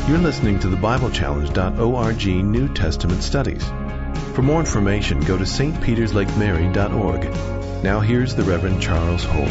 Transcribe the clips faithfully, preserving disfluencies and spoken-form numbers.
You're listening to the Bible Challenge dot org New Testament Studies. For more information, go to s t peters lake mary dot org. Now here's the Reverend Charles Holt.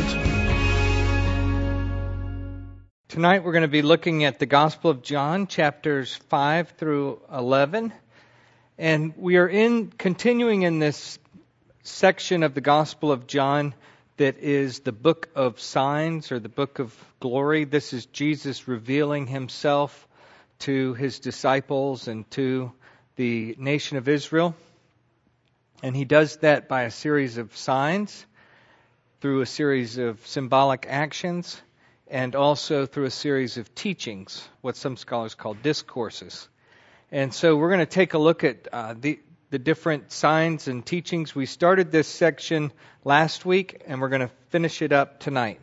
Tonight we're going to be looking at the Gospel of John, chapters five through eleven. And we are in continuing in this section of the Gospel of John that is the book of signs or the book of glory. This is Jesus revealing himself to his disciples and to the nation of Israel. And he does that by a series of signs, through a series of symbolic actions, and also through a series of teachings, what some scholars call discourses. And so we're going to take a look at uh, the, the different signs and teachings. We started this section last week, and we're going to finish it up tonight.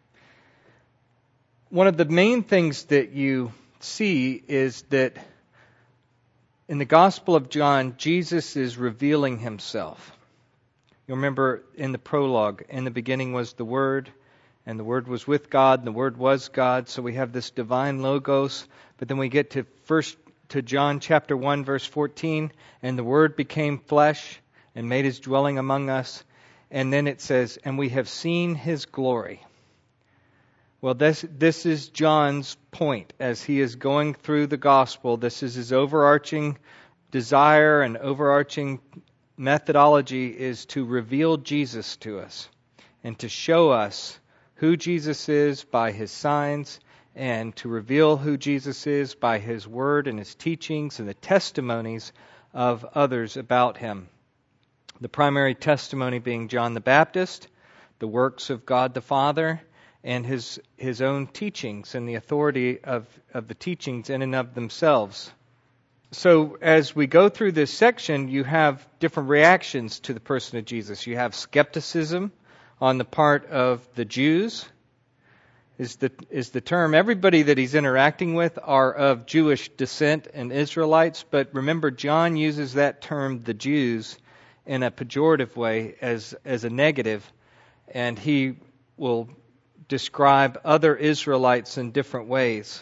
One of the main things that you see is that in the Gospel of John, Jesus is revealing himself. You remember in the prologue, in the beginning was the Word, and the Word was with God, and the Word was God. So we have this divine logos. But then we get to first to John chapter one, verse fourteen, and the Word became flesh and made his dwelling among us. And then it says, and we have seen his glory. Well, this this is John's point as he is going through the gospel. This is his overarching desire and overarching methodology is to reveal Jesus to us and to show us who Jesus is by his signs and to reveal who Jesus is by his word and his teachings and the testimonies of others about him. The primary testimony being John the Baptist, the works of God the Father, and his his own teachings and the authority of, of the teachings in and of themselves. So as we go through this section, you have different reactions to the person of Jesus. You have skepticism on the part of the Jews, is the, is the term. Everybody that he's interacting with are of Jewish descent and Israelites, but remember John uses that term, the Jews, in a pejorative way as, as a negative, and he will describe other Israelites in different ways.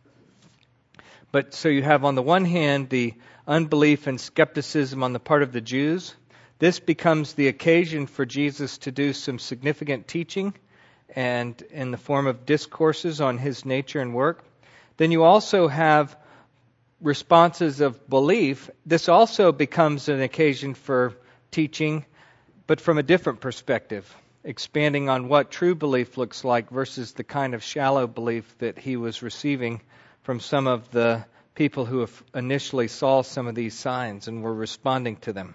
But so you have on the one hand the unbelief and skepticism on the part of the Jews. This becomes the occasion for Jesus to do some significant teaching and in the form of discourses on his nature and work. Then you also have responses of belief. This also becomes an occasion for teaching, but from a different perspective, expanding on what true belief looks like versus the kind of shallow belief that he was receiving from some of the people who initially saw some of these signs and were responding to them.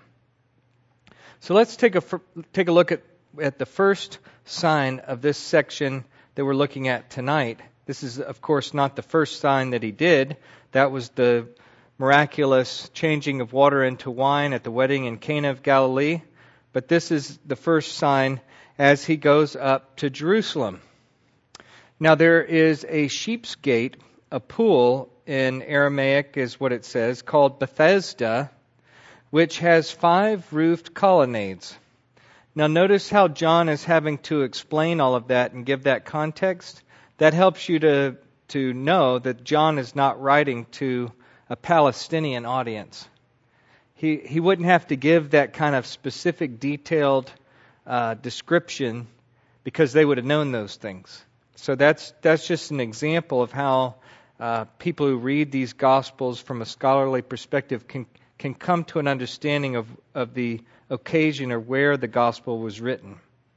So let's take a take a look at, at the first sign of this section that we're looking at tonight. This is, of course, not the first sign that he did. That was the miraculous changing of water into wine at the wedding in Cana of Galilee. But this is the first sign as he goes up to Jerusalem. Now there is a sheep's gate, a pool in Aramaic is what it says, called Bethesda, which has five roofed colonnades. Now notice how John is having to explain all of that and give that context. That helps you to, to know that John is not writing to a Palestinian audience. He, he wouldn't have to give that kind of specific, detailed Uh, description because they would have known those things. So that's that's just an example of how uh, people who read these Gospels from a scholarly perspective can can come to an understanding of, of the occasion or where the Gospel was written.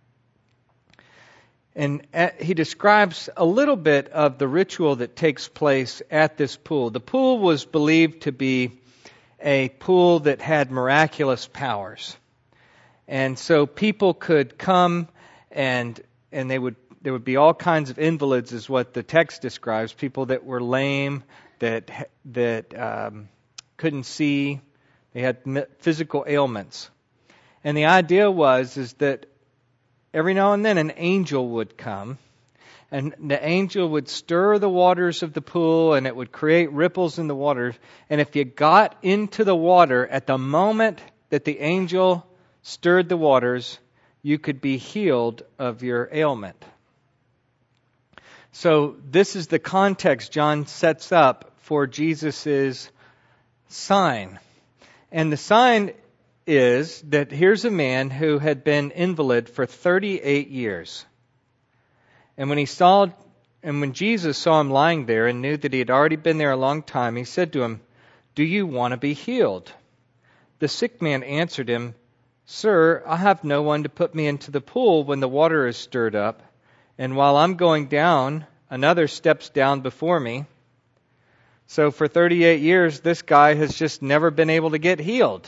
And at, he describes a little bit of the ritual that takes place at this pool. The pool was believed to be a pool that had miraculous powers. And so people could come and and they would there would be all kinds of invalids, is what the text describes. People that were lame, that that um, couldn't see, they had physical ailments. And the idea was is that every now and then an angel would come, and the angel would stir the waters of the pool, and it would create ripples in the water. And if you got into the water at the moment that the angel stirred the waters, you could be healed of your ailment. So this is the context John sets up for Jesus' sign. And the sign is that here's a man who had been invalid for thirty-eight years. And when he saw, and when Jesus saw him lying there and knew that he had already been there a long time, he said to him, "Do you want to be healed?" The sick man answered him, "Sir, I have no one to put me into the pool when the water is stirred up, and while I'm going down, another steps down before me." So for thirty-eight years, this guy has just never been able to get healed.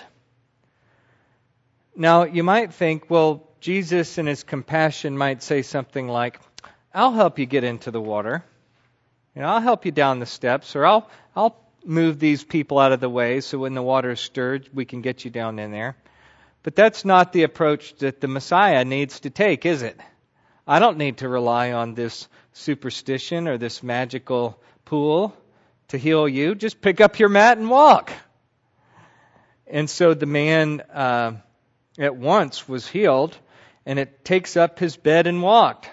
Now, you might think, well, Jesus in his compassion might say something like, "I'll help you get into the water. You know, I'll help you down the steps, or I'll I'll move these people out of the way so when the water is stirred, we can get you down in there." But that's not the approach that the Messiah needs to take, is it? I don't need to rely on this superstition or this magical pool to heal you. Just pick up your mat and walk. And so the man uh, at once was healed, and it takes up his bed and walked.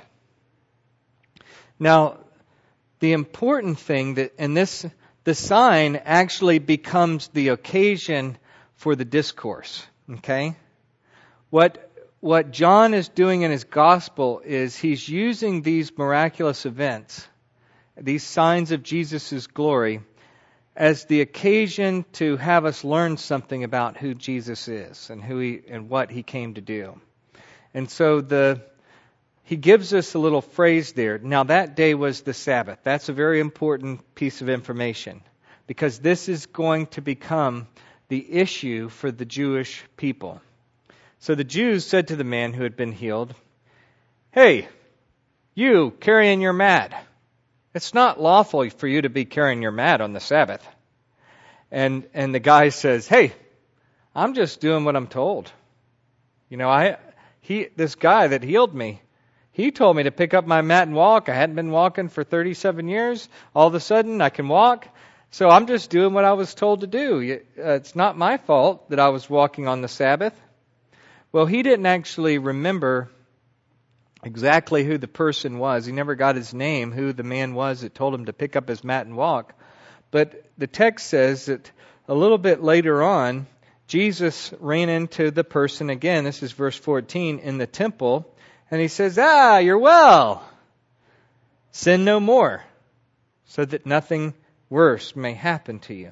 Now, the important thing that, and this, the sign actually becomes the occasion for the discourse. Okay? What what John is doing in his gospel is he's using these miraculous events, these signs of Jesus' glory, as the occasion to have us learn something about who Jesus is and who he and what he came to do. And so the he gives us a little phrase there. Now that day was the Sabbath. That's a very important piece of information, because this is going to become the issue for the Jewish people. So the Jews said to the man who had been healed, "Hey, you carrying your mat. It's not lawful for you to be carrying your mat on the Sabbath." And and the guy says, "Hey, I'm just doing what I'm told. You know, I he this guy that healed me, he told me to pick up my mat and walk. I hadn't been walking for thirty-seven years. All of a sudden, I can walk. So I'm just doing what I was told to do. It's not my fault that I was walking on the Sabbath." Well, he didn't actually remember exactly who the person was. He never got his name, who the man was that told him to pick up his mat and walk. But the text says that a little bit later on, Jesus ran into the person again. This is verse fourteen, in the temple. And he says, "Ah, you're well. Sin no more, so that nothing worse may happen to you."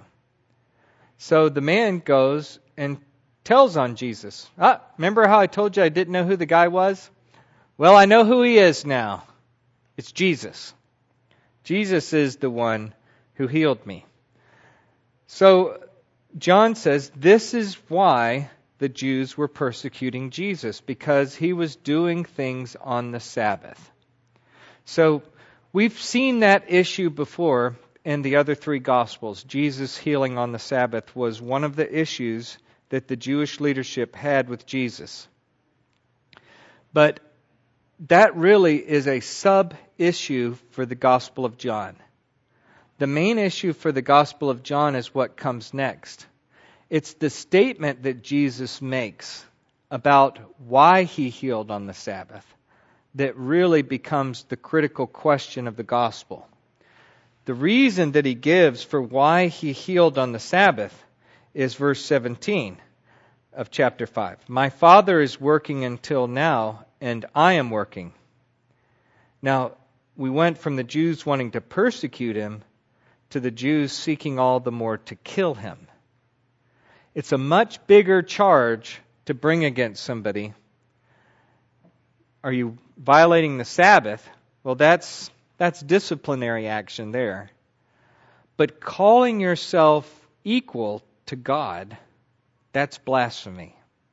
So the man goes and tells on Jesus. Ah, remember how I told you I didn't know who the guy was? Well, I know who he is now. It's Jesus. Jesus is the one who healed me. So John says this is why the Jews were persecuting Jesus, because he was doing things on the Sabbath. So we've seen that issue before in the other three Gospels. Jesus healing on the Sabbath was one of the issues that the Jewish leadership had with Jesus. But that really is a sub-issue for the Gospel of John. The main issue for the Gospel of John is what comes next. It's the statement that Jesus makes about why he healed on the Sabbath that really becomes the critical question of the Gospel. The reason that he gives for why he healed on the Sabbath is verse seventeen of chapter five. "My Father is working until now, and I am working." Now, we went from the Jews wanting to persecute him to the Jews seeking all the more to kill him. It's a much bigger charge to bring against somebody. Are you violating the Sabbath? Well, that's that's disciplinary action there. But calling yourself equal to God, that's blasphemy.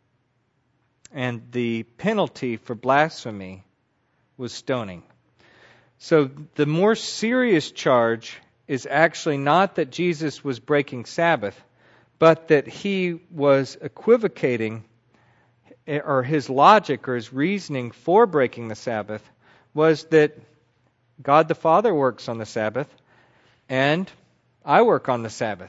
And the penalty for blasphemy was stoning. So the more serious charge is actually not that Jesus was breaking Sabbath, but that he was equivocating, or his logic or his reasoning for breaking the Sabbath was that God the Father works on the Sabbath, and I work on the Sabbath.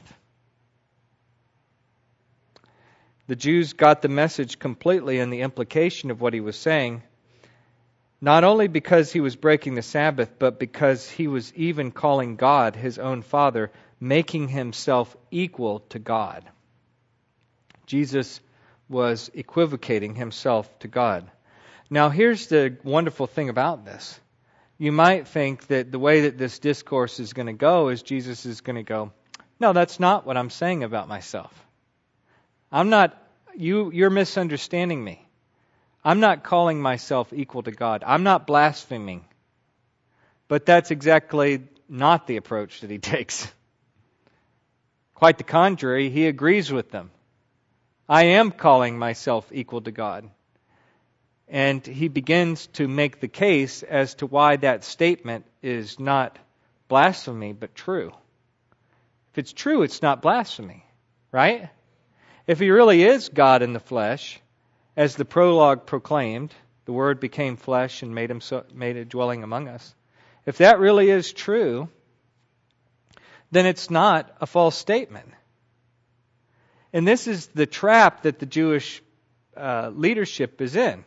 The Jews got the message completely and the implication of what he was saying, not only because he was breaking the Sabbath, but because he was even calling God his own Father making himself equal to God. Jesus was equivocating himself to God. Now, here's the wonderful thing about this. You might think that the way that this discourse is going to go is Jesus is going to go, no, that's not what I'm saying about myself. I'm not, you, you're misunderstanding me. I'm not calling myself equal to God. I'm not blaspheming. But that's exactly not the approach that he takes. Quite the contrary, he agrees with them. I am calling myself equal to God. And he begins to make the case as to why that statement is not blasphemy, but true. If it's true, it's not blasphemy, right? If he really is God in the flesh, as the prologue proclaimed, the Word became flesh and made, him so, made a dwelling among us. If that really is true, then it's not a false statement. And this is the trap that the Jewish uh, leadership is in.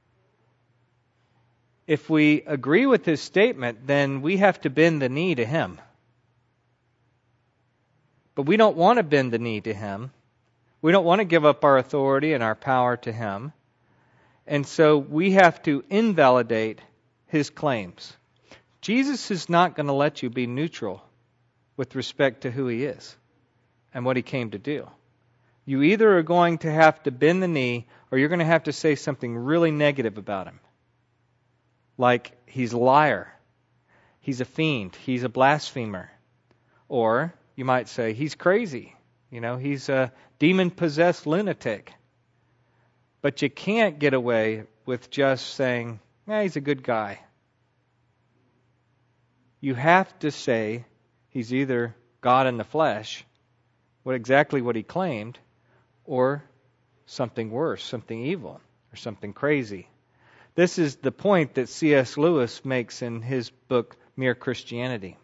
If we agree with his statement, then we have to bend the knee to him. But we don't want to bend the knee to him. We don't want to give up our authority and our power to him. And so we have to invalidate his claims. Jesus is not going to let you be neutral with respect to who he is and what he came to do. You either are going to have to bend the knee or you're going to have to say something really negative about him. Like, he's a liar, he's a fiend, he's a blasphemer. Or you might say, he's crazy, you know, he's a demon-possessed lunatic. But you can't get away with just saying, eh, he's a good guy. You have to say he's either God in the flesh, what exactly what he claimed, or something worse, something evil, or something crazy. This is the point that C S Lewis makes in his book, Mere Christianity.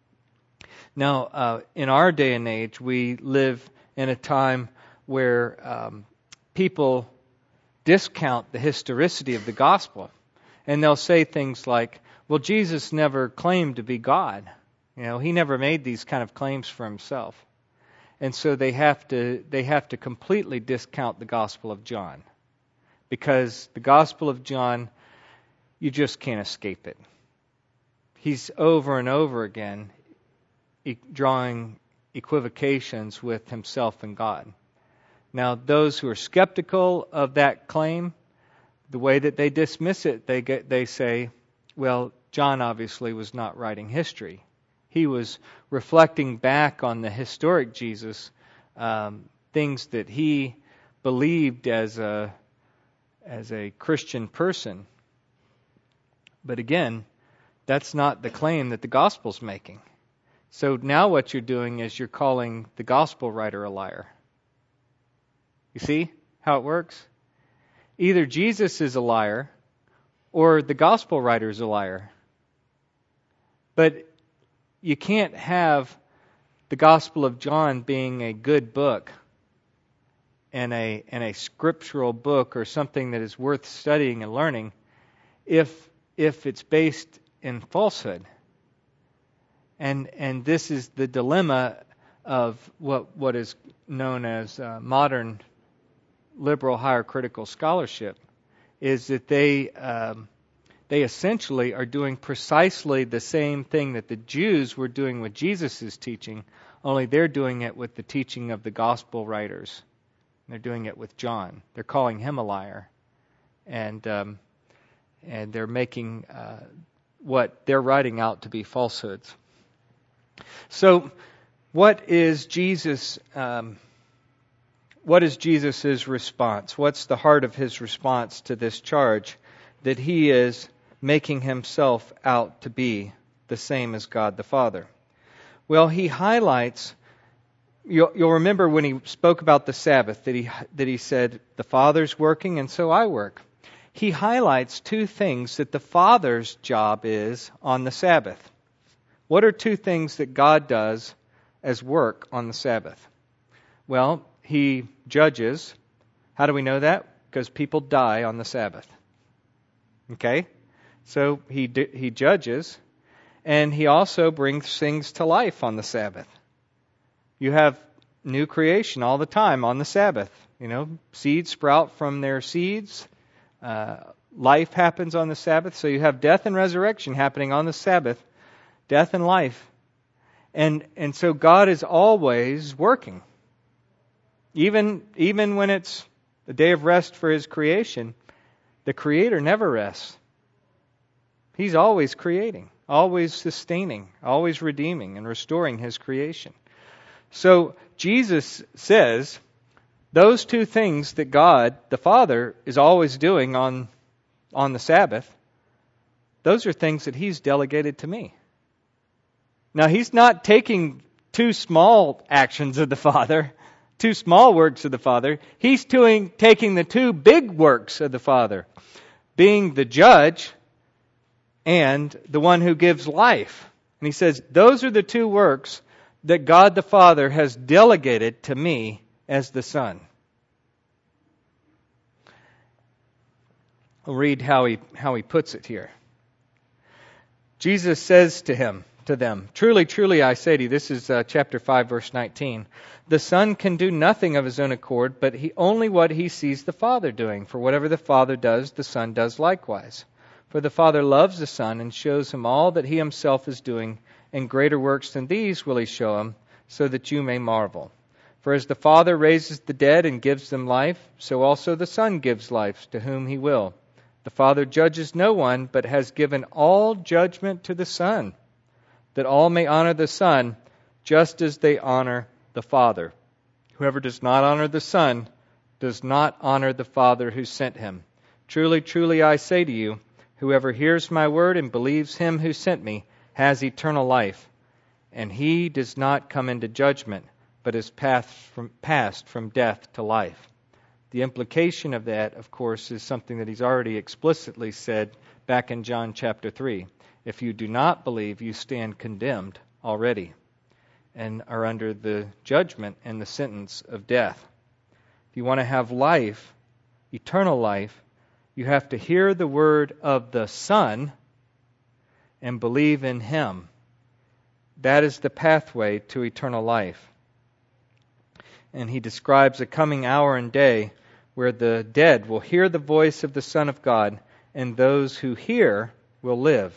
Now, uh, in our day and age, we live in a time where um, people discount the historicity of the gospel. And they'll say things like, well, Jesus never claimed to be God. You know, he never made these kind of claims for himself. And so they have to they have to completely discount the Gospel of John. Because the Gospel of John, you just can't escape it. He's over and over again e- drawing equivocations with himself and God. Now, those who are skeptical of that claim, the way that they dismiss it, they get they say, well, John obviously was not writing history. He was reflecting back on the historic Jesus, um, things that he believed as a as a Christian person. But again, that's not the claim that the gospel's making. So now what you're doing is you're calling the gospel writer a liar. You see how it works? Either Jesus is a liar or the gospel writer is a liar. But you can't have the Gospel of John being a good book and a and a scriptural book or something that is worth studying and learning if if it's based in falsehood. And and this is the dilemma of what what is known as uh, modern liberal higher critical scholarship, is that they um, they essentially are doing precisely the same thing that the Jews were doing with Jesus' teaching, only they're doing it with the teaching of the gospel writers. They're doing it with John. They're calling him a liar. And um, and they're making uh, what they're writing out to be falsehoods. So, what is Jesus? Um, what is Jesus' response? What's the heart of his response to this charge that he is making himself out to be the same as God the Father? Well, he highlights. You'll, you'll remember when he spoke about the Sabbath that he that he said the Father's working and so I work. He highlights two things that the Father's job is on the Sabbath. What are two things that God does as work on the Sabbath? Well, he judges. How do we know that? Because people die on the Sabbath. Okay? So he he judges, and he also brings things to life on the Sabbath. You have new creation all the time on the Sabbath. You know, seeds sprout from their seeds. Uh, life happens on the Sabbath. So you have death and resurrection happening on the Sabbath. Death and life. And and so God is always working. Even, even when it's the day of rest for His creation, the Creator never rests. He's always creating, always sustaining, always redeeming and restoring His creation. So Jesus says those two things that God, the Father, is always doing on, on the Sabbath, those are things that He's delegated to me. Now, He's not taking two small actions of the Father, two small works of the Father. He's doing, taking the two big works of the Father, being the judge and the one who gives life. And He says, those are the two works that God the Father has delegated to me as the Son. I'll read how he, how he puts it here. Jesus says to him, to them, truly, truly, I say to you, this is uh, chapter five, verse nineteen, the Son can do nothing of His own accord, but he only what He sees the Father doing. For whatever the Father does, the Son does likewise. For the Father loves the Son and shows Him all that He Himself is doing, and greater works than these will He show Him, so that you may marvel. For as the Father raises the dead and gives them life, so also the Son gives life to whom He will. The Father judges no one, but has given all judgment to the Son, that all may honor the Son, just as they honor the Father. Whoever does not honor the Son does not honor the Father who sent Him. Truly, truly, I say to you, whoever hears my word and believes Him who sent me has eternal life, and he does not come into judgment, but is passed from, passed from death to life. The implication of that, of course, is something that He's already explicitly said back in John chapter three. If you do not believe, you stand condemned already and are under the judgment and the sentence of death. If you want to have life, eternal life, you have to hear the word of the Son and believe in Him. That is the pathway to eternal life. And He describes a coming hour and day where the dead will hear the voice of the Son of God, and those who hear will live.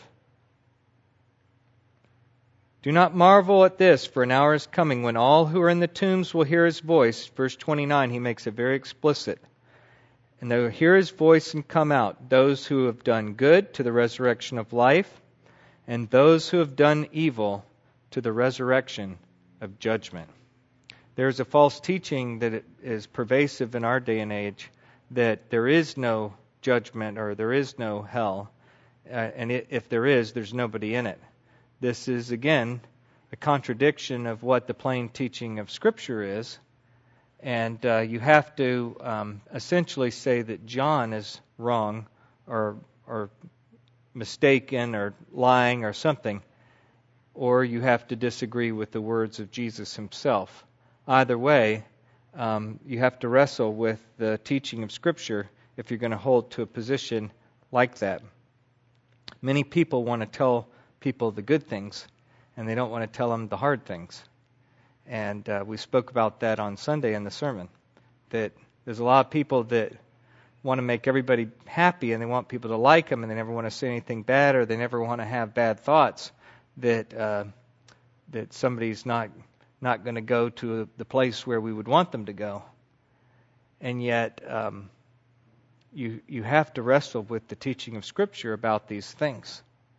Do not marvel at this, for an hour is coming when all who are in the tombs will hear His voice. Verse twenty-nine, He makes it very explicit. And they will hear His voice and come out, those who have done good to the resurrection of life, and those who have done evil to the resurrection of judgment. There is a false teaching that is pervasive in our day and age that there is no judgment or there is no hell. Uh, and it, if there is, there's nobody in it. This is, again, a contradiction of what the plain teaching of Scripture is. And uh, you have to um, essentially say that John is wrong or or mistaken or lying or something. Or you have to disagree with the words of Jesus Himself. Either way, um, you have to wrestle with the teaching of Scripture if you're going to hold to a position like that. Many people want to tell people the good things, and they don't want to tell them the hard things. And uh, we spoke about that on Sunday in the sermon, that there's a lot of people that want to make everybody happy, and they want people to like them, and they never want to say anything bad, or they never want to have bad thoughts, that uh, that somebody's not not going to go to the place where we would want them to go. And yet, um, you you have to wrestle with the teaching of Scripture about these things.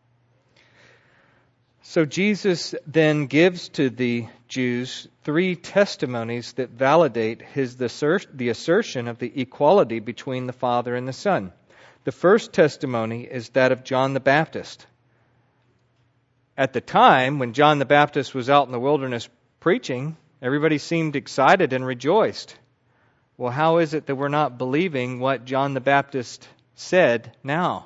So Jesus then gives to the Jews three testimonies that validate his the assertion of the equality between the Father and the Son. The first testimony is that of John the Baptist. At the time when John the Baptist was out in the wilderness preaching, everybody seemed excited and rejoiced. Well, how is it that we're not believing what John the Baptist said now?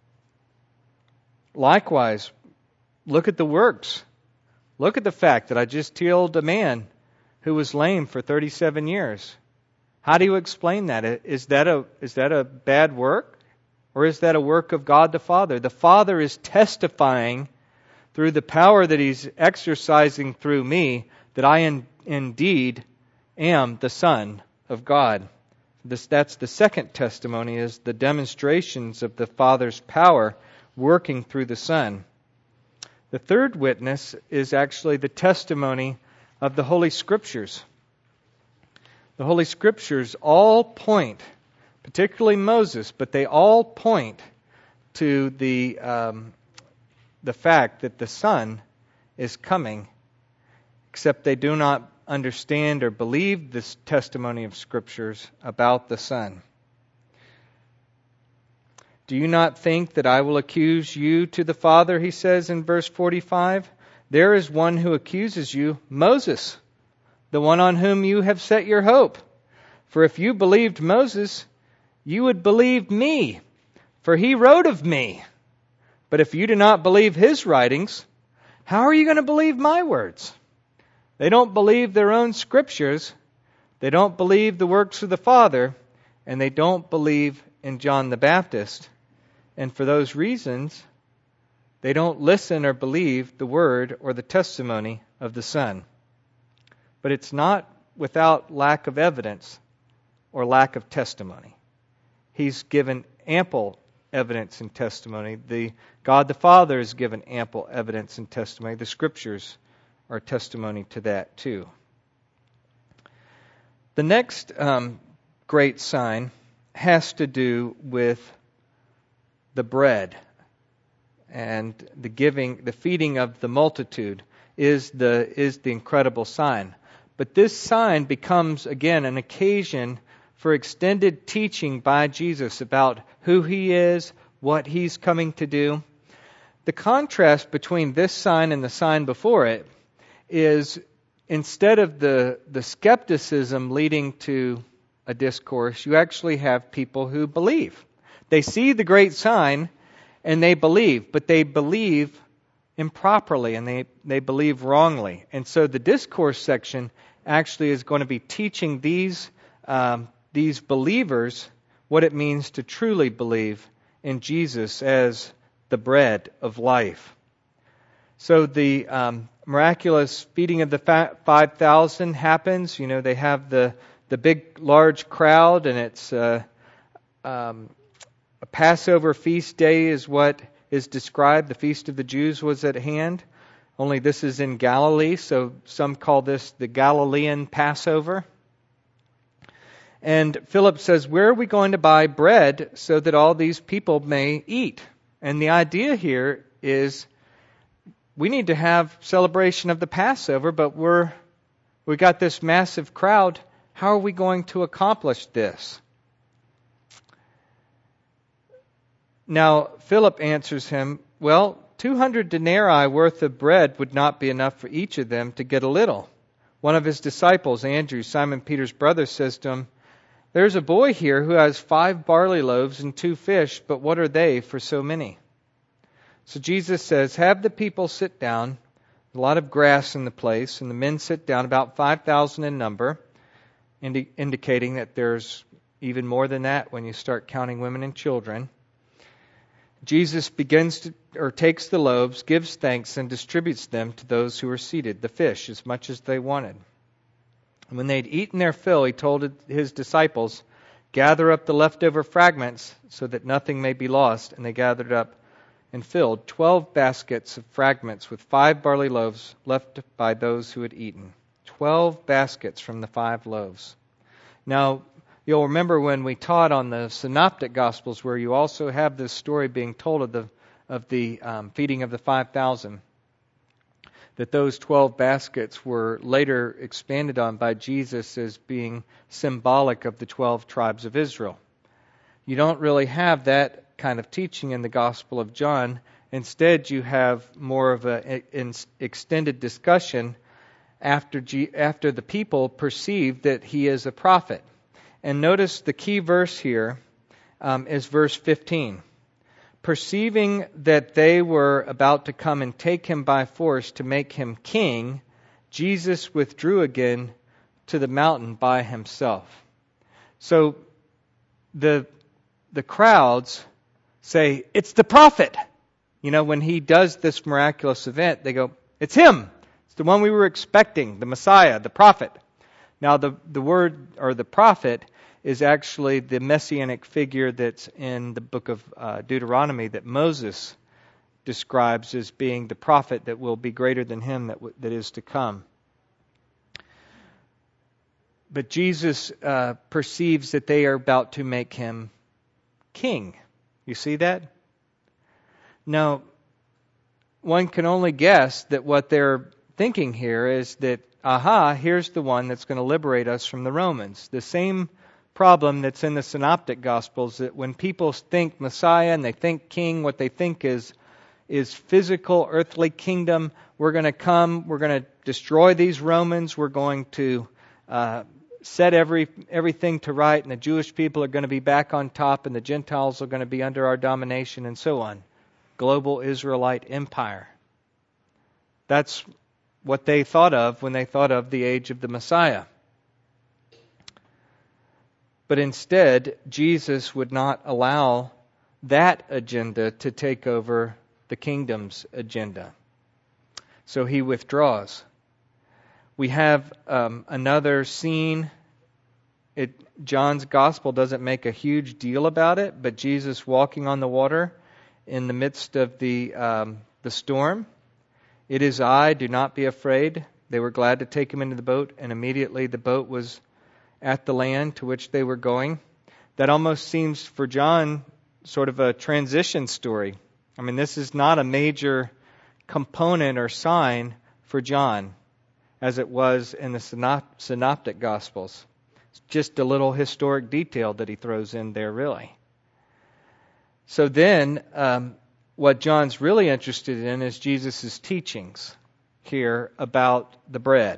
Likewise, look at the works. Look at the fact that I just healed a man who was lame for thirty-seven years. How do you explain that? Is that a is that a bad work? Or is that a work of God the Father? The Father is testifying through the power that He's exercising through me that I am, indeed am the Son of God. This, that's the second testimony, is the demonstrations of the Father's power working through the Son. The third witness is actually the testimony of the Holy Scriptures. The Holy Scriptures all point, particularly Moses, but they all point to the um, the fact that the Son is coming, except they do not understand or believe this testimony of Scriptures about the Son. Do you not think that I will accuse you to the Father, he says in verse forty-five? There is one who accuses you, Moses, the one on whom you have set your hope. For if you believed Moses, you would believe me, for he wrote of me. But if you do not believe his writings, how are you going to believe my words? They don't believe their own Scriptures, they don't believe the works of the Father, and they don't believe in John the Baptist. And for those reasons, they don't listen or believe the word or the testimony of the Son. But it's not without lack of evidence or lack of testimony. He's given ample evidence and testimony. The God the Father has given ample evidence and testimony. The Scriptures are testimony to that too. The next um, great sign has to do with the bread and the giving, the feeding of the multitude is the is the incredible sign. But this sign becomes again an occasion for extended teaching by Jesus about who He is, what He's coming to do. The contrast between this sign and the sign before it is, instead of the, the skepticism leading to a discourse, you actually have people who believe. They see the great sign and they believe, but they believe improperly and they, they believe wrongly. And so the discourse section actually is going to be teaching these um, these believers what it means to truly believe in Jesus as the bread of life. So the um, miraculous feeding of the five thousand happens. You know, they have the, the big, large crowd, and it's uh, um, a Passover feast day is what is described. The Feast of the Jews was at hand. Only this is in Galilee, so some call this the Galilean Passover. And Philip says, where are we going to buy bread so that all these people may eat? And the idea here is we need to have celebration of the Passover, but we're we got this massive crowd. How are we going to accomplish this? Now, Philip answers him, well, two hundred denarii worth of bread would not be enough for each of them to get a little. One of his disciples, Andrew, Simon Peter's brother, says to him, there's a boy here who has five barley loaves and two fish, but what are they for so many? So Jesus says, have the people sit down. A lot of grass in the place, and the men sit down, about five thousand in number, indi- indicating that there's even more than that when you start counting women and children. Jesus begins to, or takes the loaves, gives thanks, and distributes them to those who are seated, the fish, as much as they wanted. And when they'd eaten their fill, he told his disciples, gather up the leftover fragments so that nothing may be lost. And they gathered up and filled twelve baskets of fragments with five barley loaves left by those who had eaten. Twelve baskets from the five loaves. Now, you'll remember when we taught on the Synoptic Gospels, where you also have this story being told of the of the um, feeding of the five thousand, that those twelve baskets were later expanded on by Jesus as being symbolic of the twelve tribes of Israel. You don't really have that kind of teaching in the Gospel of John. Instead, you have more of an extended discussion after G, after the people perceive that he is a prophet. And notice the key verse here um, is verse fifteen. Perceiving that they were about to come and take him by force to make him king, Jesus withdrew again to the mountain by himself. So the the crowds say, it's the prophet. You know, when he does this miraculous event, they go, it's him. It's the one we were expecting, the Messiah, the prophet. Now, the, the word, or the prophet, is actually the messianic figure that's in the book of uh, Deuteronomy that Moses describes as being the prophet that will be greater than him that, w- that is to come. But Jesus uh, perceives that they are about to make him king. You see that? Now, one can only guess that what they're thinking here is that, aha, here's the one that's going to liberate us from the Romans. The same problem that's in the Synoptic Gospels, that when people think Messiah and they think king, what they think is is physical, earthly kingdom. We're going to come, we're going to destroy these Romans, we're going to uh, set every everything to right, and the Jewish people are going to be back on top, and the Gentiles are going to be under our domination, and so on. Global Israelite empire. That's what they thought of when they thought of the age of the Messiah. But instead, Jesus would not allow that agenda to take over the kingdom's agenda. So he withdraws. We have um, another scene. It, John's gospel doesn't make a huge deal about it, but Jesus walking on the water in the midst of the um, the storm. It is I, do not be afraid. They were glad to take him into the boat, and immediately the boat was at the land to which they were going. That almost seems for John sort of a transition story. I mean, this is not a major component or sign for John as it was in the synop- synoptic Gospels. It's just a little historic detail that he throws in there, really. So then, um, what John's really interested in is Jesus' teachings here about the bread.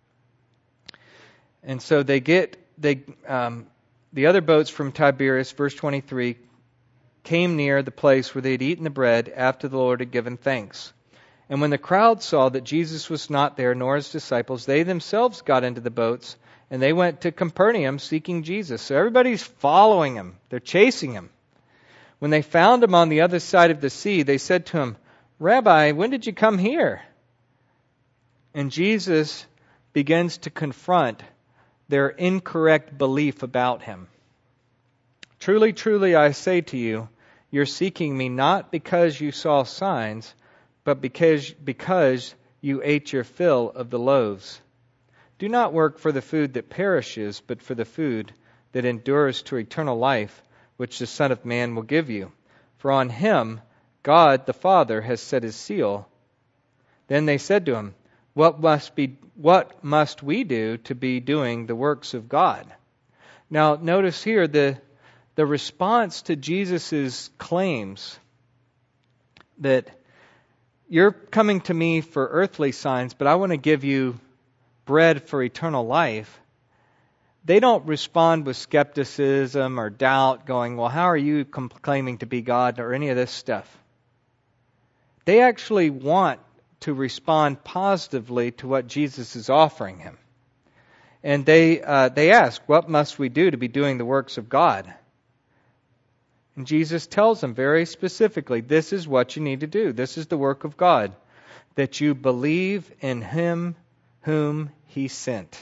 And so they get, they um, the other boats from Tiberias, verse twenty-three, came near the place where they had eaten the bread after the Lord had given thanks. And when the crowd saw that Jesus was not there, nor his disciples, they themselves got into the boats, and they went to Capernaum seeking Jesus. So everybody's following him. They're chasing him. When they found him on the other side of the sea, they said to him, "Rabbi, when did you come here?" And Jesus begins to confront their incorrect belief about him. "Truly, truly, I say to you, you're seeking me not because you saw signs, but because, because you ate your fill of the loaves. Do not work for the food that perishes, but for the food that endures to eternal life, which the Son of Man will give you. For on him God the Father has set his seal." Then they said to him, What must be what must we do to be doing the works of God? Now notice here the the response to Jesus' claims that you're coming to me for earthly signs, but I want to give you bread for eternal life. They don't respond with skepticism or doubt, going, well, how are you claiming to be God, or any of this stuff. They actually want to respond positively to what Jesus is offering him. And they uh, they ask, what must we do to be doing the works of God? And Jesus tells them very specifically, this is what you need to do. This is the work of God, that you believe in him whom he sent.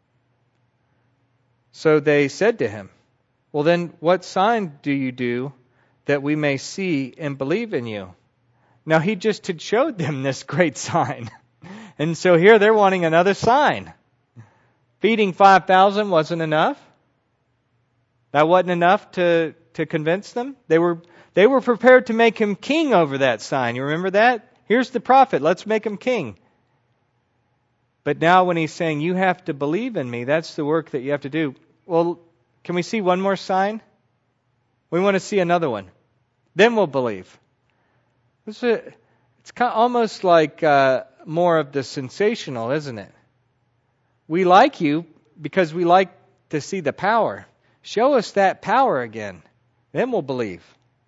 So they said to him, well then, what sign do you do that we may see and believe in you? Now he just had showed them this great sign. And so here they're wanting another sign. Feeding five thousand wasn't enough. That wasn't enough to, to convince them. They were they were prepared to make him king over that sign. You remember that? Here's the prophet. Let's make him king. But now when he's saying, you have to believe in me, that's the work that you have to do. Well, can we see one more sign? We want to see another one. Then we'll believe. It's, a, it's kind of almost like uh, more of the sensational, isn't it? We like you because we like to see the power. Show us that power again. Then we'll believe.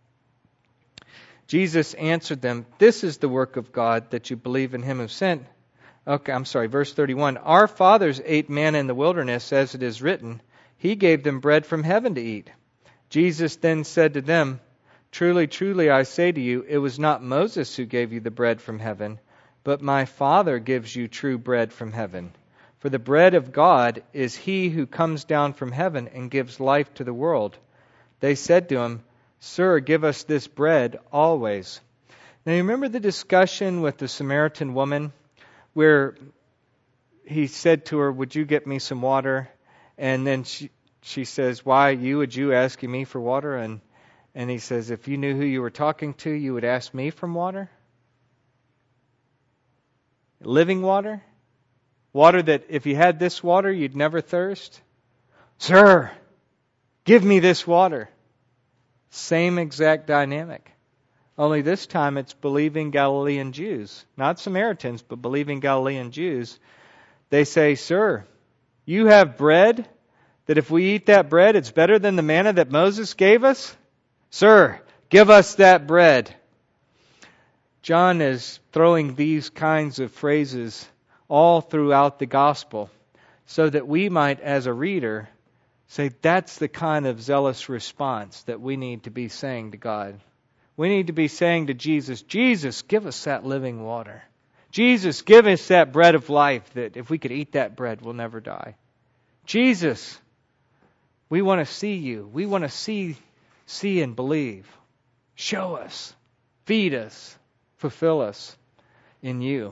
Jesus answered them, this is the work of God, that you believe in him who sent. Okay, I'm sorry, verse thirty-one. Our fathers ate manna in the wilderness, as it is written. He gave them bread from heaven to eat. Jesus then said to them, truly, truly, I say to you, it was not Moses who gave you the bread from heaven, but my Father gives you true bread from heaven. For the bread of God is he who comes down from heaven and gives life to the world." They said to him, "Sir, give us this bread always." Now you remember the discussion with the Samaritan woman where he said to her, "Would you get me some water?" And then she she says, "Why you, a Jew, asking me for water?" And and he says, "If you knew who you were talking to, you would ask me for water?" Living water? Water that if you had this water, you'd never thirst? "Sir, give me this water." Same exact dynamic. Only this time it's believing Galilean Jews. Not Samaritans, but believing Galilean Jews. They say, "Sir, you have bread that if we eat that bread, it's better than the manna that Moses gave us? Sir, give us that bread." John is throwing these kinds of phrases all throughout the gospel so that we might, as a reader, say that's the kind of zealous response that we need to be saying to God. We need to be saying to Jesus, "Jesus, give us that living water. Jesus, give us that bread of life that if we could eat that bread, we'll never die. Jesus, we want to see you. We want to see, see and believe. Show us, feed us, fulfill us in you."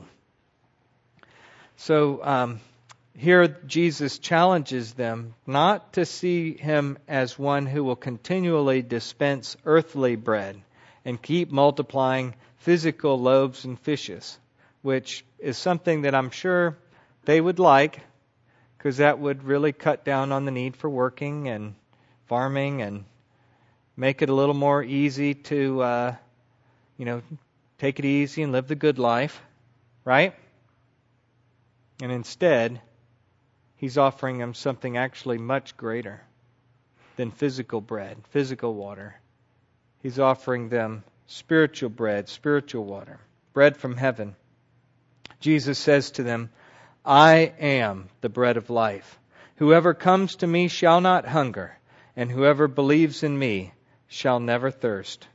So um, here Jesus challenges them not to see him as one who will continually dispense earthly bread and keep multiplying physical loaves and fishes, which is something that I'm sure they would like, because that would really cut down on the need for working and farming and make it a little more easy to, uh, you know, take it easy and live the good life, right? And instead, he's offering them something actually much greater than physical bread, physical water. He's offering them spiritual bread, spiritual water, bread from heaven. Jesus says to them, "I am the bread of life. Whoever comes to me shall not hunger, and whoever believes in me shall never thirst.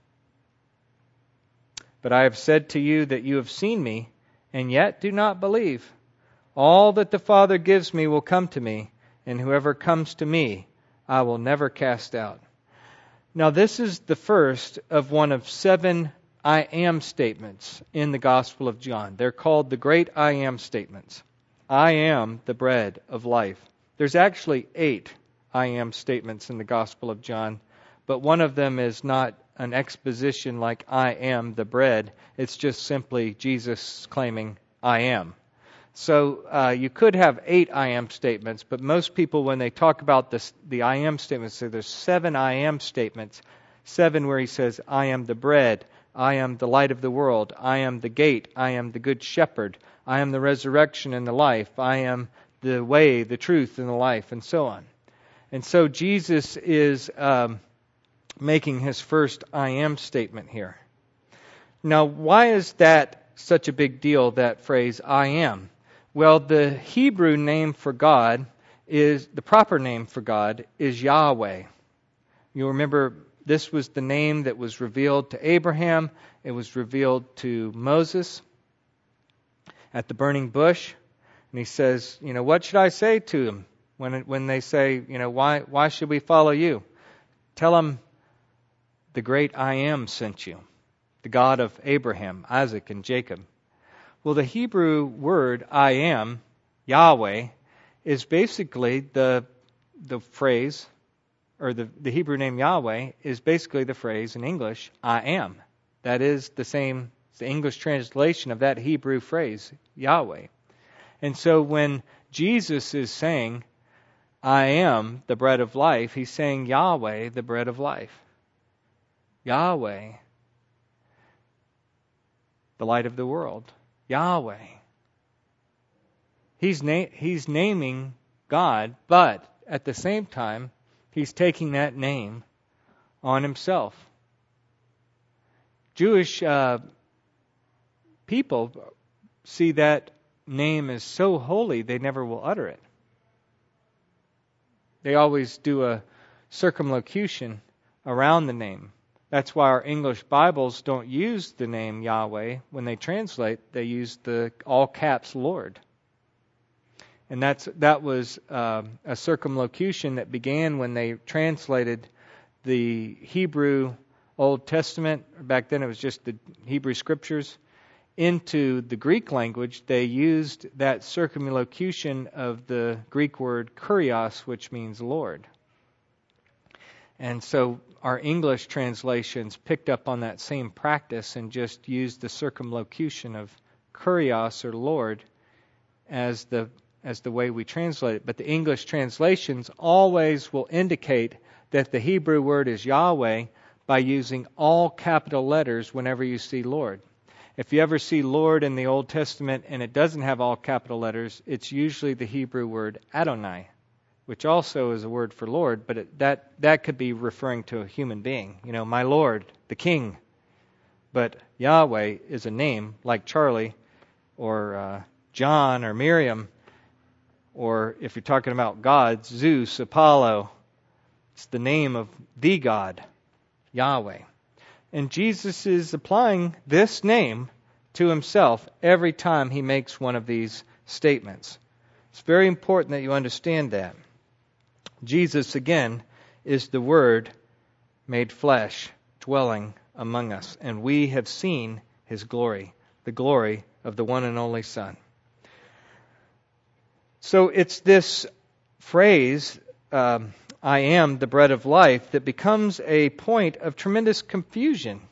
But I have said to you that you have seen me, and yet do not believe. All that the Father gives me will come to me, and whoever comes to me, I will never cast out." Now this is the first of one of seven I am statements in the Gospel of John. They're called the Great I Am statements. I am the bread of life. There's actually eight I am statements in the Gospel of John, but one of them is not an exposition like "I am the bread." It's just simply Jesus claiming "I am." So uh, you could have eight I am statements, but most people, when they talk about this, the I am statements, say there's seven I am statements. Seven where he says, "I am the bread, I am the light of the world, I am the gate, I am the good shepherd, I am the resurrection and the life, I am the way, the truth, and the life," and so on. And so Jesus is um, making his first I am statement here. Now, why is that such a big deal, that phrase, "I am"? Well, the Hebrew name for God is, the proper name for God is Yahweh. You'll remember this was the name that was revealed to Abraham. It was revealed to Moses at the burning bush. And he says, you know, what should I say to him when it, when they say, you know, why why should we follow you? Tell them the great I am sent you, the God of Abraham, Isaac, and Jacob. Well, the Hebrew word I am, Yahweh, is basically the the phrase, or the, the Hebrew name Yahweh is basically the phrase in English, I am. That is the same, the English translation of that Hebrew phrase, Yahweh. And so when Jesus is saying, I am the bread of life, he's saying Yahweh, the bread of life. Yahweh, the light of the world. Yahweh. He's na- he's naming God, but at the same time, he's taking that name on himself. Jewish uh, people see that name as so holy, they never will utter it. They always do a circumlocution around the name. That's why our English Bibles don't use the name Yahweh. When they translate, they use the all caps Lord. And that's that was uh, a circumlocution that began when they translated the Hebrew Old Testament. Back then it was just the Hebrew Scriptures. Into the Greek language, they used that circumlocution of the Greek word kurios, which means Lord. And so our English translations picked up on that same practice and just used the circumlocution of kurios or Lord as the as the way we translate it. But the English translations always will indicate that the Hebrew word is Yahweh by using all capital letters whenever you see Lord. If you ever see Lord in the Old Testament and it doesn't have all capital letters, it's usually the Hebrew word Adonai, which also is a word for Lord, but it, that that could be referring to a human being. You know, my Lord, the King. But Yahweh is a name like Charlie or uh, John or Miriam, or if you're talking about gods, Zeus, Apollo. It's the name of the God, Yahweh. And Jesus is applying this name to himself every time he makes one of these statements. It's very important that you understand that. Jesus, again, is the Word made flesh, dwelling among us. And we have seen his glory, the glory of the one and only Son. So it's this phrase, um, I am the bread of life, that becomes a point of tremendous confusion.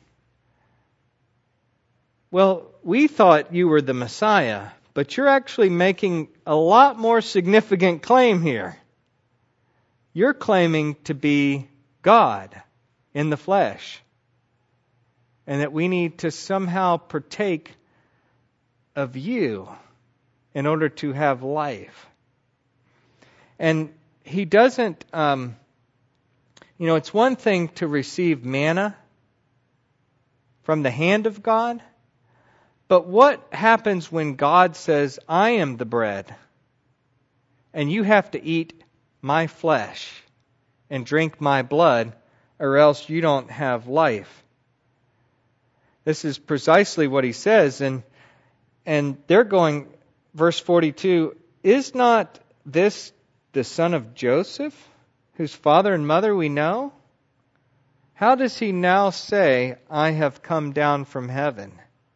Well, we thought you were the Messiah, but you're actually making a lot more significant claim here. You're claiming to be God in the flesh, and that we need to somehow partake of you in order to have life. And he doesn't, um, you know, it's one thing to receive manna from the hand of God, but what happens when God says, I am the bread, and you have to eat my flesh and drink my blood, or else you don't have life? This is precisely what he says, and and they're going, verse forty-two, is not this the son of Joseph, whose father and mother we know? How does he now say, I have come down from heaven?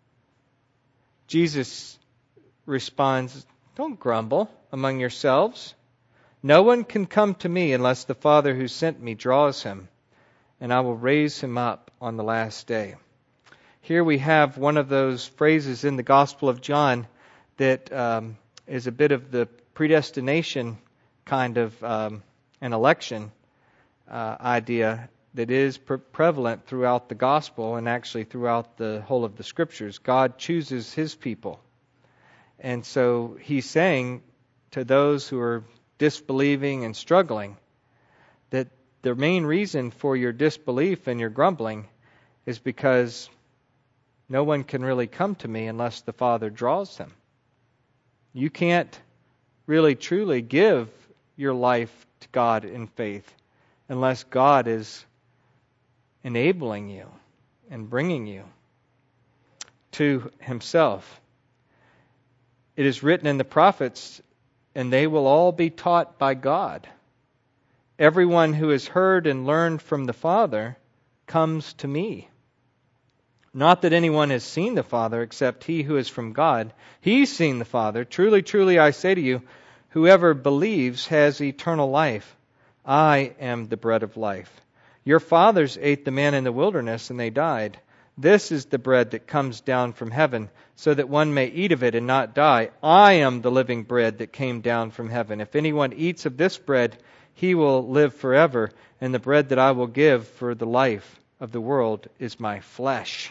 Jesus responds, don't grumble among yourselves. No one can come to me unless the Father who sent me draws him, and I will raise him up on the last day. Here we have one of those phrases in the Gospel of John that um, is a bit of the predestination kind of um, an election uh, idea that is pre- prevalent throughout the Gospel and actually throughout the whole of the Scriptures. God chooses his people. And so he's saying to those who are disbelieving and struggling that the main reason for your disbelief and your grumbling is because no one can really come to me unless the Father draws them. You can't really truly give your life to God in faith unless God is enabling you and bringing you to himself. It is written in the prophets, and they will all be taught by God. Everyone who has heard and learned from the Father comes to me. Not that anyone has seen the Father except he who is from God. He's seen the Father. Truly, truly, I say to you, whoever believes has eternal life. I am the bread of life. Your fathers ate the manna in the wilderness, and they died. This is the bread that comes down from heaven, so that one may eat of it and not die. I am the living bread that came down from heaven. If anyone eats of this bread, he will live forever, and the bread that I will give for the life of the world is my flesh.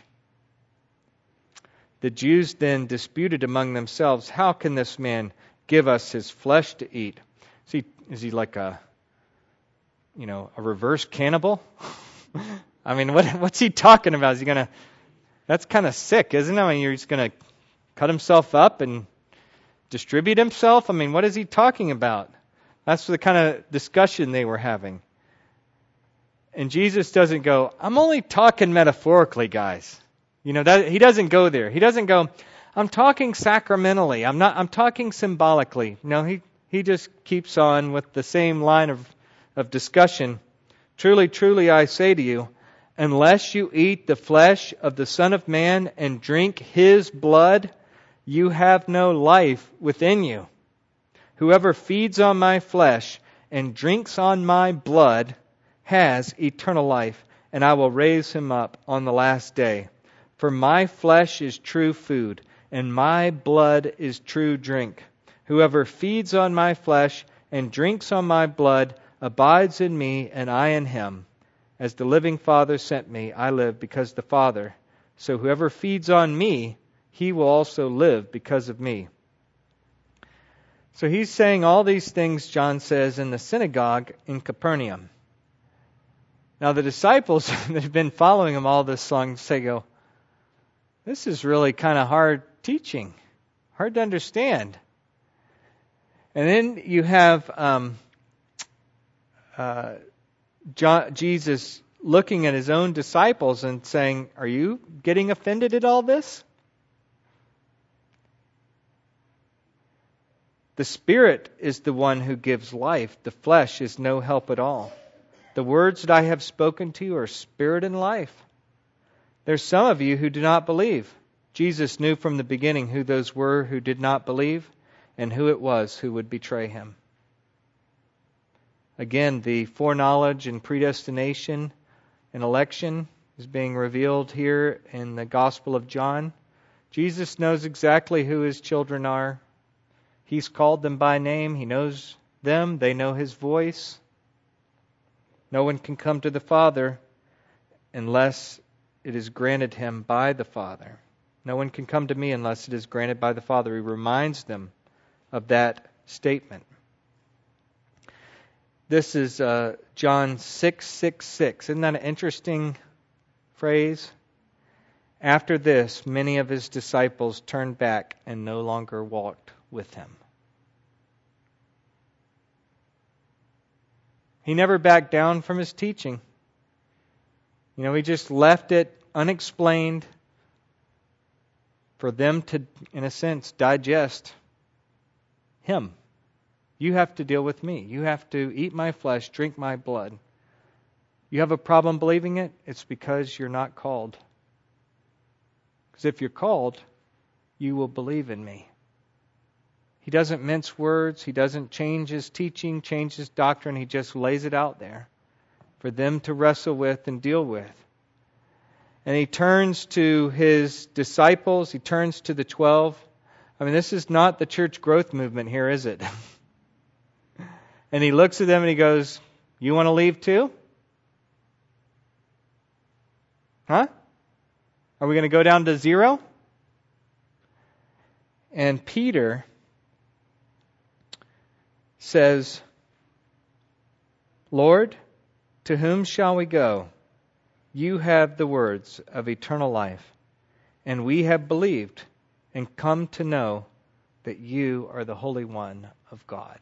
The Jews then disputed among themselves, how can this man give us his flesh to eat? Is he, is he like a, you know, a reverse cannibal? I mean, what what's he talking about? Is he going to, that's kind of sick, isn't it? I mean, you're just going to cut himself up and distribute himself? I mean, what is he talking about? That's the kind of discussion they were having. And Jesus doesn't go, I'm only talking metaphorically, guys. You know, that he doesn't go there. He doesn't go, I'm talking sacramentally. I'm not I'm talking symbolically. No, he, he just keeps on with the same line of, of discussion. Truly, truly, I say to you, unless you eat the flesh of the Son of Man and drink His blood, you have no life within you. Whoever feeds on my flesh and drinks on my blood has eternal life, and I will raise him up on the last day. For my flesh is true food, and my blood is true drink. Whoever feeds on my flesh and drinks on my blood abides in me, and I in him. As the living Father sent me, I live because the Father. So whoever feeds on me, he will also live because of me. So he's saying all these things, John says, in the synagogue in Capernaum. Now the disciples that have been following him all this long say, go, this is really kind of hard teaching, hard to understand. And then you have um, uh, John, Jesus looking at his own disciples and saying, are you getting offended at all this? The Spirit is the one who gives life. The flesh is no help at all. The words that I have spoken to you are spirit and life. There's some of you who do not believe. Jesus knew from the beginning who those were who did not believe and who it was who would betray him. Again, the foreknowledge and predestination and election is being revealed here in the Gospel of John. Jesus knows exactly who his children are. He's called them by name. He knows them. They know his voice. No one can come to the Father unless it is granted him by the Father. No one can come to me unless it is granted by the Father. He reminds them of that statement. This is uh, John six six six. Isn't that an interesting phrase? After this, many of his disciples turned back and no longer walked with him. He never backed down from his teaching. You know, he just left it unexplained for them to, in a sense, digest him. You have to deal with me. You have to eat my flesh, drink my blood. You have a problem believing it? It's because you're not called. Because if you're called, you will believe in me. He doesn't mince words. He doesn't change his teaching, change his doctrine. He just lays it out there for them to wrestle with and deal with. And he turns to his disciples. He turns to the twelve. I mean, this is not the church growth movement here, is it? And he looks at them and he goes, you want to leave too? Huh? Are we going to go down to zero? And Peter says, Lord, to whom shall we go? You have the words of eternal life, and we have believed and come to know that you are the Holy One of God.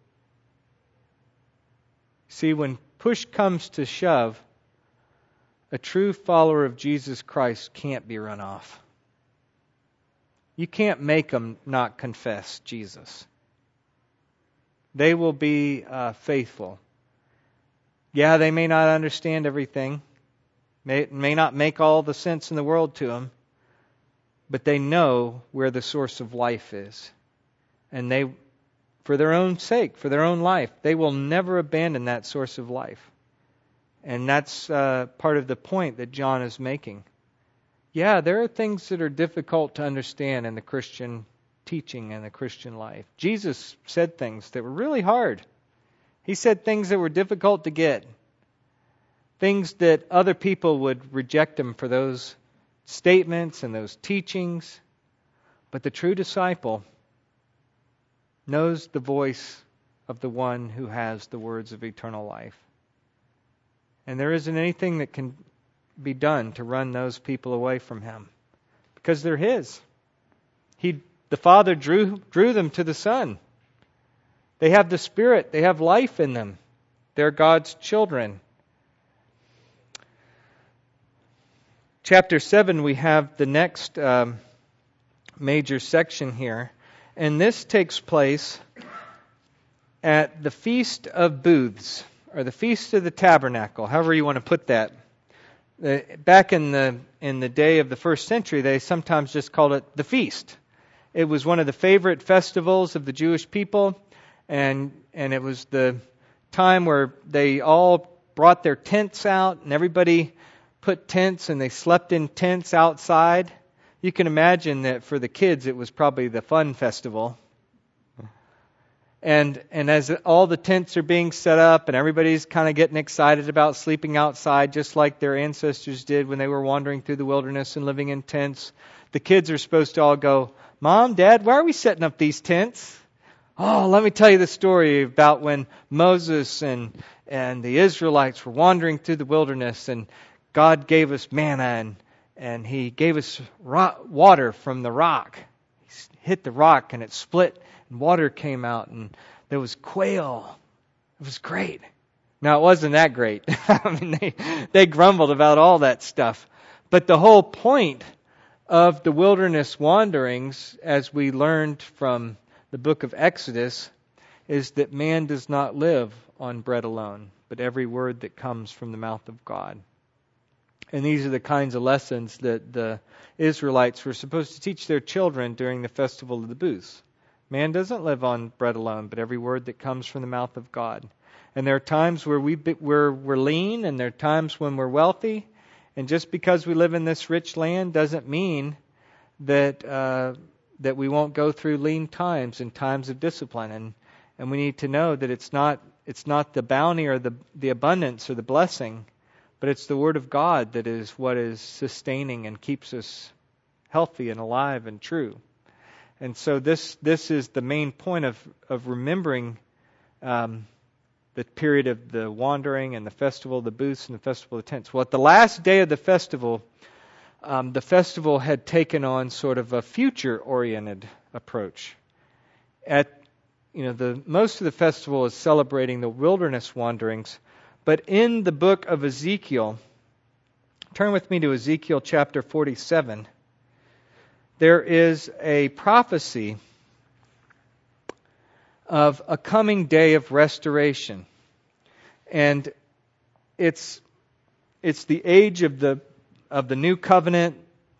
See, when push comes to shove, a true follower of Jesus Christ can't be run off. You can't make them not confess Jesus. They will be uh, faithful. Yeah, they may not understand everything. May, may not make all the sense in the world to them. But they know where the source of life is. And they, for their own sake, for their own life, they will never abandon that source of life. And that's uh, part of the point that John is making. Yeah, there are things that are difficult to understand in the Christian teaching and the Christian life. Jesus said things that were really hard. He said things that were difficult to get. Things that other people would reject him for those statements and those teachings. But the true disciple knows the voice of the one who has the words of eternal life. And there isn't anything that can be done to run those people away from him. Because they're his. He, the Father drew, drew them to the Son. They have the Spirit. They have life in them. They're God's children. chapter seven, we have the next um, major section here. And this takes place at the Feast of Booths, or the Feast of the Tabernacle, however you want to put that. Uh, back in the in the day of the first century, they sometimes just called it the feast. It was one of the favorite festivals of the Jewish people, and and it was the time where they all brought their tents out, and everybody put tents, and they slept in tents outside. You can imagine that for the kids, it was probably the fun festival. And and as all the tents are being set up and everybody's kind of getting excited about sleeping outside, just like their ancestors did when they were wandering through the wilderness and living in tents, the kids are supposed to all go, "Mom, Dad, why are we setting up these tents?" "Oh, let me tell you the story about when Moses and and the Israelites were wandering through the wilderness, and God gave us manna, and, and He gave us rock, water from the rock. He hit the rock and it split, and water came out, and there was quail. It was great." Now, it wasn't that great. I mean, they, they grumbled about all that stuff. But the whole point of the wilderness wanderings, as we learned from the book of Exodus, is that man does not live on bread alone, but every word that comes from the mouth of God. And these are the kinds of lessons that the Israelites were supposed to teach their children during the festival of the booths. Man doesn't live on bread alone, but every word that comes from the mouth of God. And there are times where we, we're, we're lean, and there are times when we're wealthy. And just because we live in this rich land doesn't mean that uh, that we won't go through lean times and times of discipline. And and we need to know that it's not it's not the bounty or the the abundance or the blessing, but it's the Word of God that is what is sustaining and keeps us healthy and alive and true. And so this this is the main point of of remembering um, the period of the wandering and the festival of the booths and the festival of the tents. Well, at the last day of the festival, um, the festival had taken on sort of a future-oriented approach. At you know, the most of the festival is celebrating the wilderness wanderings, but in the book of Ezekiel, turn with me to Ezekiel chapter forty-seven. There is a prophecy of a coming day of restoration. And it's it's the age of the of the new covenant.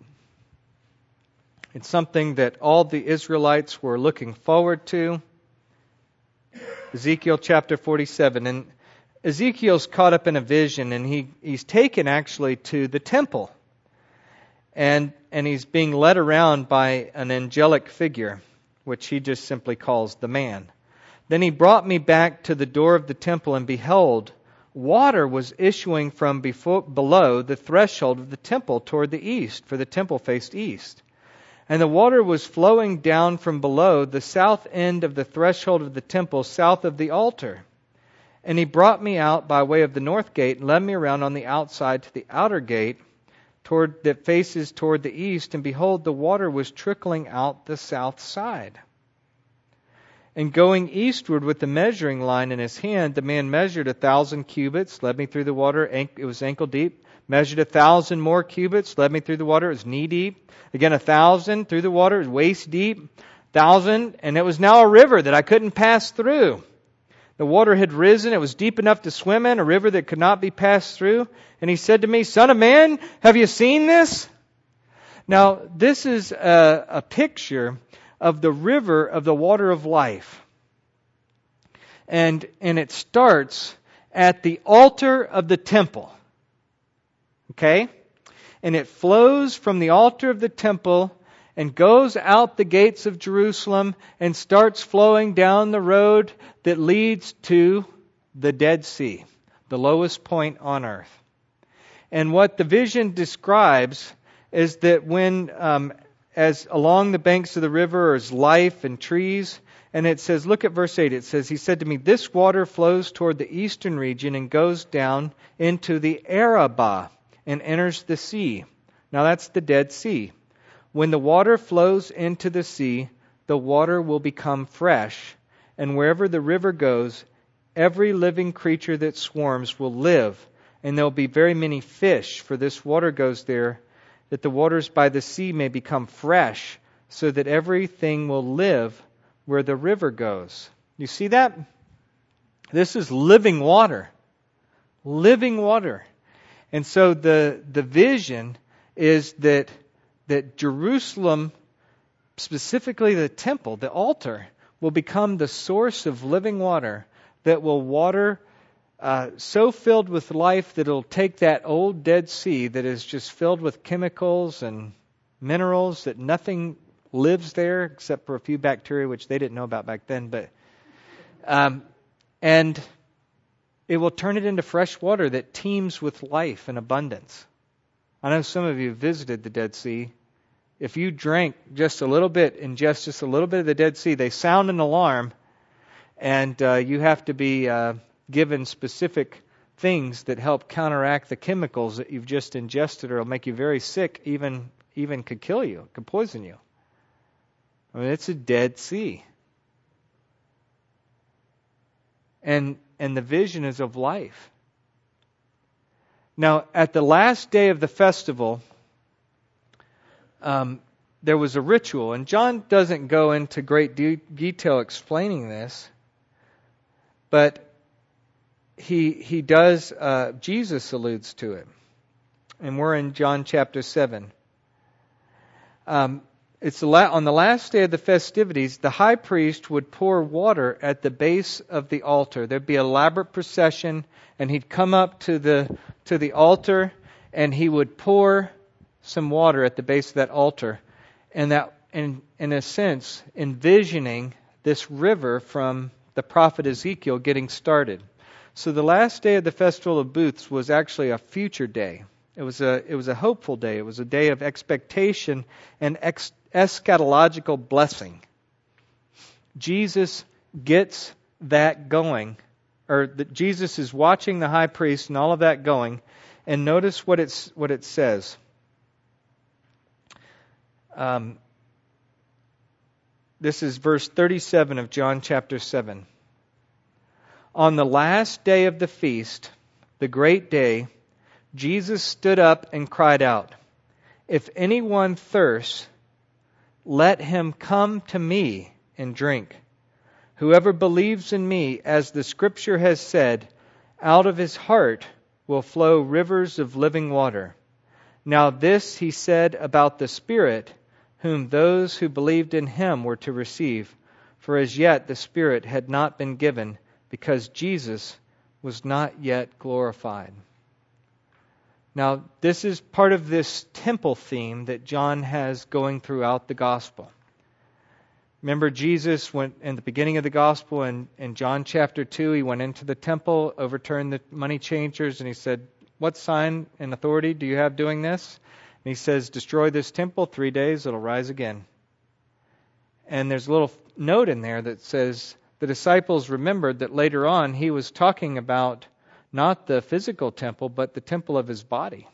It's something that all the Israelites were looking forward to. Ezekiel chapter forty-seven. And Ezekiel's caught up in a vision, and he, he's taken actually to the temple. And and he's being led around by an angelic figure, which he just simply calls the man. Then he brought me back to the door of the temple, and behold, water was issuing from before, below the threshold of the temple toward the east, for the temple faced east. And the water was flowing down from below the south end of the threshold of the temple, south of the altar. And he brought me out by way of the north gate, and led me around on the outside to the outer gate, toward that faces toward the east, and behold, the water was trickling out the south side. And going eastward with the measuring line in his hand, the man measured a thousand cubits, led me through the water, it was ankle deep, measured a thousand more cubits, led me through the water, it was knee deep, again a thousand through the water, it was waist deep, thousand, and it was now a river that I couldn't pass through. The water had risen, it was deep enough to swim in, a river that could not be passed through. And he said to me, "Son of man, have you seen this?" Now, this is a, a picture of the river of the water of life. And, and it starts at the altar of the temple. Okay? And it flows from the altar of the temple and goes out the gates of Jerusalem and starts flowing down the road that leads to the Dead Sea, the lowest point on earth. And what the vision describes is that when, um, as along the banks of the river is life and trees, and it says, look at verse eight, it says, he said to me, "This water flows toward the eastern region and goes down into the Arabah and enters the sea." Now that's the Dead Sea. "When the water flows into the sea, the water will become fresh, and wherever the river goes, every living creature that swarms will live, and there will be very many fish, for this water goes there that the waters by the sea may become fresh, so that everything will live where the river goes. You see that? This is living water. Living water. And so the the vision is that that Jerusalem, specifically the temple, the altar, will become the source of living water that will water uh, so filled with life that it'll take that old Dead Sea that is just filled with chemicals and minerals that nothing lives there except for a few bacteria, which they didn't know about back then. But um, and it will turn it into fresh water that teems with life and abundance. I know some of you have visited the Dead Sea. If you drank just a little bit, ingest just a little bit of the Dead Sea, they sound an alarm, and uh, you have to be uh, given specific things that help counteract the chemicals that you've just ingested, or it'll make you very sick, even even could kill you, could poison you. I mean, it's a Dead Sea. And and the vision is of life. Now, at the last day of the festival, um, there was a ritual, and John doesn't go into great de- detail explaining this, but he he does. Uh, Jesus alludes to it, and we're in John chapter seven. Um, It's the la- on the last day of the festivities, the high priest would pour water at the base of the altar. There'd be an elaborate procession, and he'd come up to the to the altar, and he would pour some water at the base of that altar, and that, in in a sense, envisioning this river from the prophet Ezekiel getting started. So the last day of the Festival of Booths was actually a future day. It was a it was a hopeful day. It was a day of expectation and ex, eschatological blessing. Jesus gets that going, or the, Jesus is watching the high priest and all of that going, and notice what it's what it says. Um, this is verse thirty-seven of John chapter seven. On the last day of the feast, the great day, Jesus stood up and cried out, "If anyone thirsts, let him come to me and drink. Whoever believes in me, as the Scripture has said, out of his heart will flow rivers of living water." Now this he said about the Spirit, whom those who believed in him were to receive. For as yet the Spirit had not been given, because Jesus was not yet glorified. Now, this is part of this temple theme that John has going throughout the gospel. Remember, Jesus went in the beginning of the gospel in, in John chapter two, he went into the temple, overturned the money changers, and he said, "What sign and authority do you have doing this?" And he says, "Destroy this temple, three days, it'll rise again." And there's a little note in there that says, the disciples remembered that later on he was talking about not the physical temple, but the temple of his body.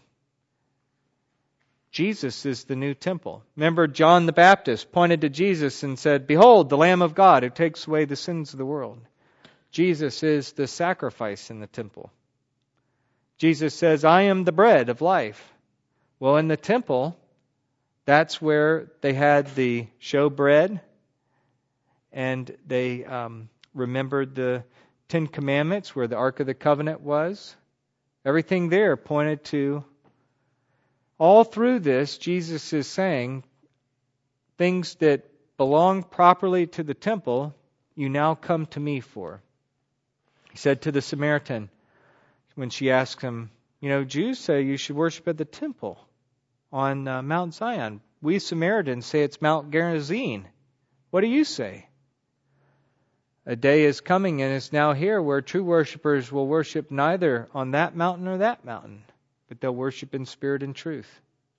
Jesus is the new temple. Remember, John the Baptist pointed to Jesus and said, "Behold, the Lamb of God who takes away the sins of the world." Jesus is the sacrifice in the temple. Jesus says, "I am the bread of life." Well, in the temple, that's where they had the showbread, and they um, remembered the Ten Commandments, where the Ark of the Covenant was. Everything there pointed to, all through this, Jesus is saying, things that belong properly to the temple, you now come to me for. He said to the Samaritan, when she asked him, you know, Jews say you should worship at the temple on uh, Mount Zion. We Samaritans say it's Mount Gerizim. What do you say? A day is coming and is now here where true worshipers will worship neither on that mountain or that mountain, but they'll worship in spirit and truth.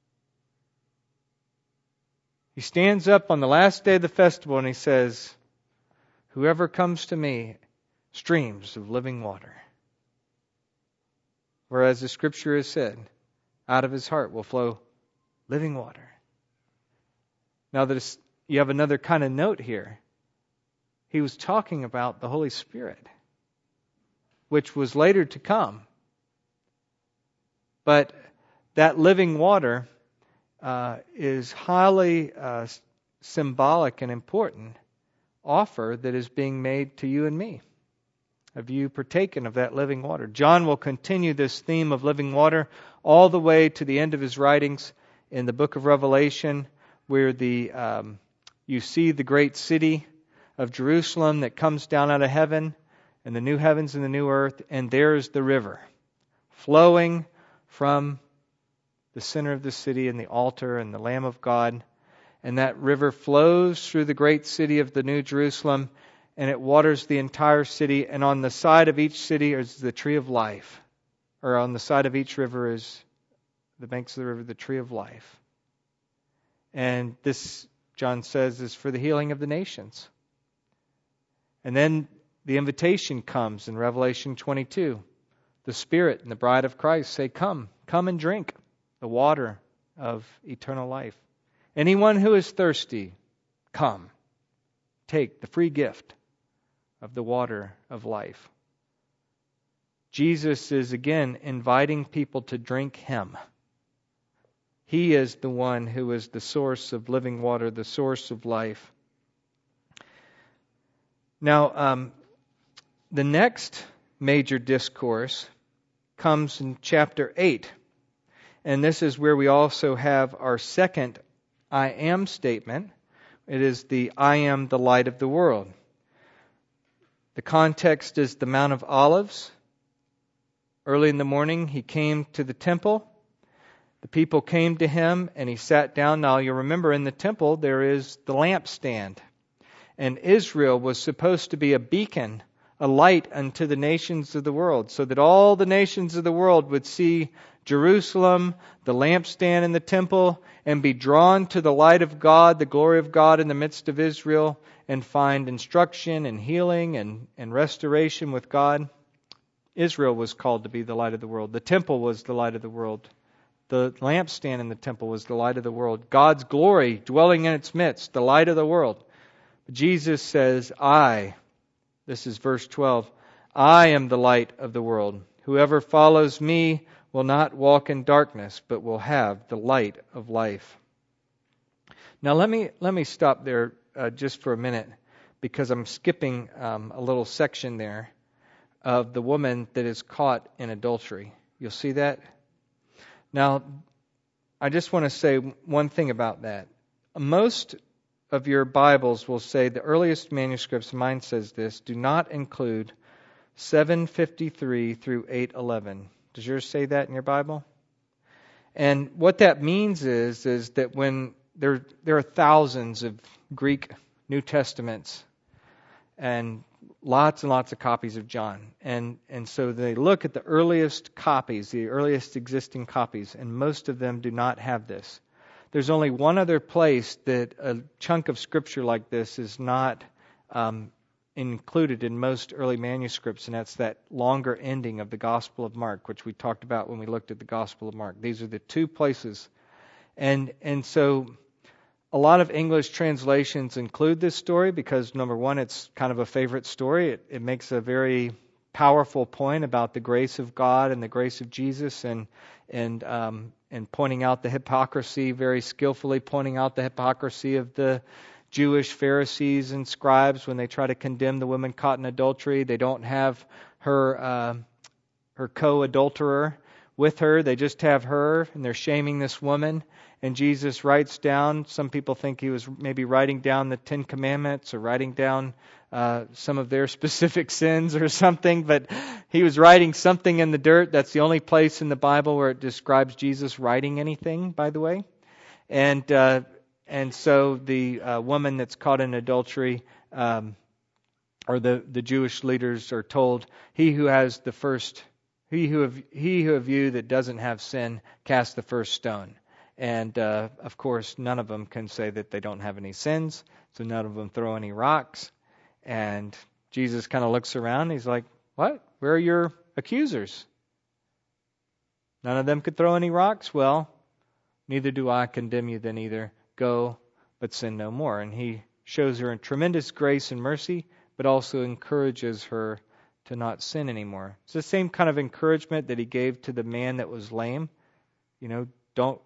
He stands up on the last day of the festival and he says, "Whoever comes to me, streams of living water." Whereas the Scripture has said, out of his heart will flow living water. Now, this, you have another kind of note here. He was talking about the Holy Spirit, which was later to come. But that living water uh, is highly uh, symbolic and important offer that is being made to you and me. Have you partaken of that living water? John will continue this theme of living water all the way to the end of his writings in the book of Revelation, where the um, you see the great city of Jerusalem that comes down out of heaven, and the new heavens and the new earth, and there's the river flowing from the center of the city and the altar and the Lamb of God. And that river flows through the great city of the New Jerusalem, and it waters the entire city. And on the side of each city is the tree of life. Or on the side of each river is the banks of the river, the tree of life. And this, John says, is for the healing of the nations. And then the invitation comes in Revelation twenty-two. The Spirit and the bride of Christ say, come, come and drink the water of eternal life. Anyone who is thirsty, come, take the free gift of the water of life. Jesus is again inviting people to drink Him. He is the one who is the source of living water, the source of life. Now, um, the next major discourse comes in chapter eight. And this is where we also have our second I am statement. It is the I am the light of the world. The context is the Mount of Olives. Early in the morning, He came to the temple. The people came to Him and He sat down. Now you'll remember in the temple there is the lampstand. And Israel was supposed to be a beacon, a light unto the nations of the world, so that all the nations of the world would see Jerusalem, the lampstand in the temple, and be drawn to the light of God, the glory of God in the midst of Israel, and find instruction and healing and, and restoration with God. Israel was called to be the light of the world. The temple was the light of the world. The lampstand in the temple was the light of the world. God's glory dwelling in its midst, the light of the world. Jesus says, I, this is verse twelve, I am the light of the world. Whoever follows me will not walk in darkness, but will have the light of life. Now let me let me stop there uh, just for a minute, because I'm skipping um, a little section there of the woman that is caught in adultery. You'll see that? Now, I just want to say one thing about that. Most of your Bibles will say, the earliest manuscripts, mine says this, do not include seven fifty-three through eight eleven. Does yours say that in your Bible? And what that means is, is that when there there are thousands of Greek New Testaments and lots and lots of copies of John. And and so they look at the earliest copies, the earliest existing copies, and most of them do not have this. There's only one other place that a chunk of Scripture like this is not um, included in most early manuscripts, and that's that longer ending of the Gospel of Mark, which we talked about when we looked at the Gospel of Mark. These are the two places. And and so a lot of English translations include this story because, number one, it's kind of a favorite story. It, it makes a very powerful point about the grace of God and the grace of Jesus, and and um, and pointing out the hypocrisy, very skillfully pointing out the hypocrisy of the Jewish Pharisees and scribes when they try to condemn the woman caught in adultery. They don't have her uh, her co-adulterer with her. They just have her, and they're shaming this woman. And Jesus writes down, some people think He was maybe writing down the Ten Commandments or writing down uh, some of their specific sins or something, but He was writing something in the dirt. That's the only place in the Bible where it describes Jesus writing anything, by the way. And uh, and so the uh, woman that's caught in adultery, um, or the, the Jewish leaders are told, he who has the first, he who of, he who of you that doesn't have sin, cast the first stone. And, uh, of course, none of them can say that they don't have any sins, so none of them throw any rocks. And Jesus kind of looks around, He's like, what? Where are your accusers? None of them could throw any rocks? Well, neither do I condemn you then either. Go, but sin no more. And He shows her a tremendous grace and mercy, but also encourages her to not sin anymore. It's the same kind of encouragement that He gave to the man that was lame. You know, don't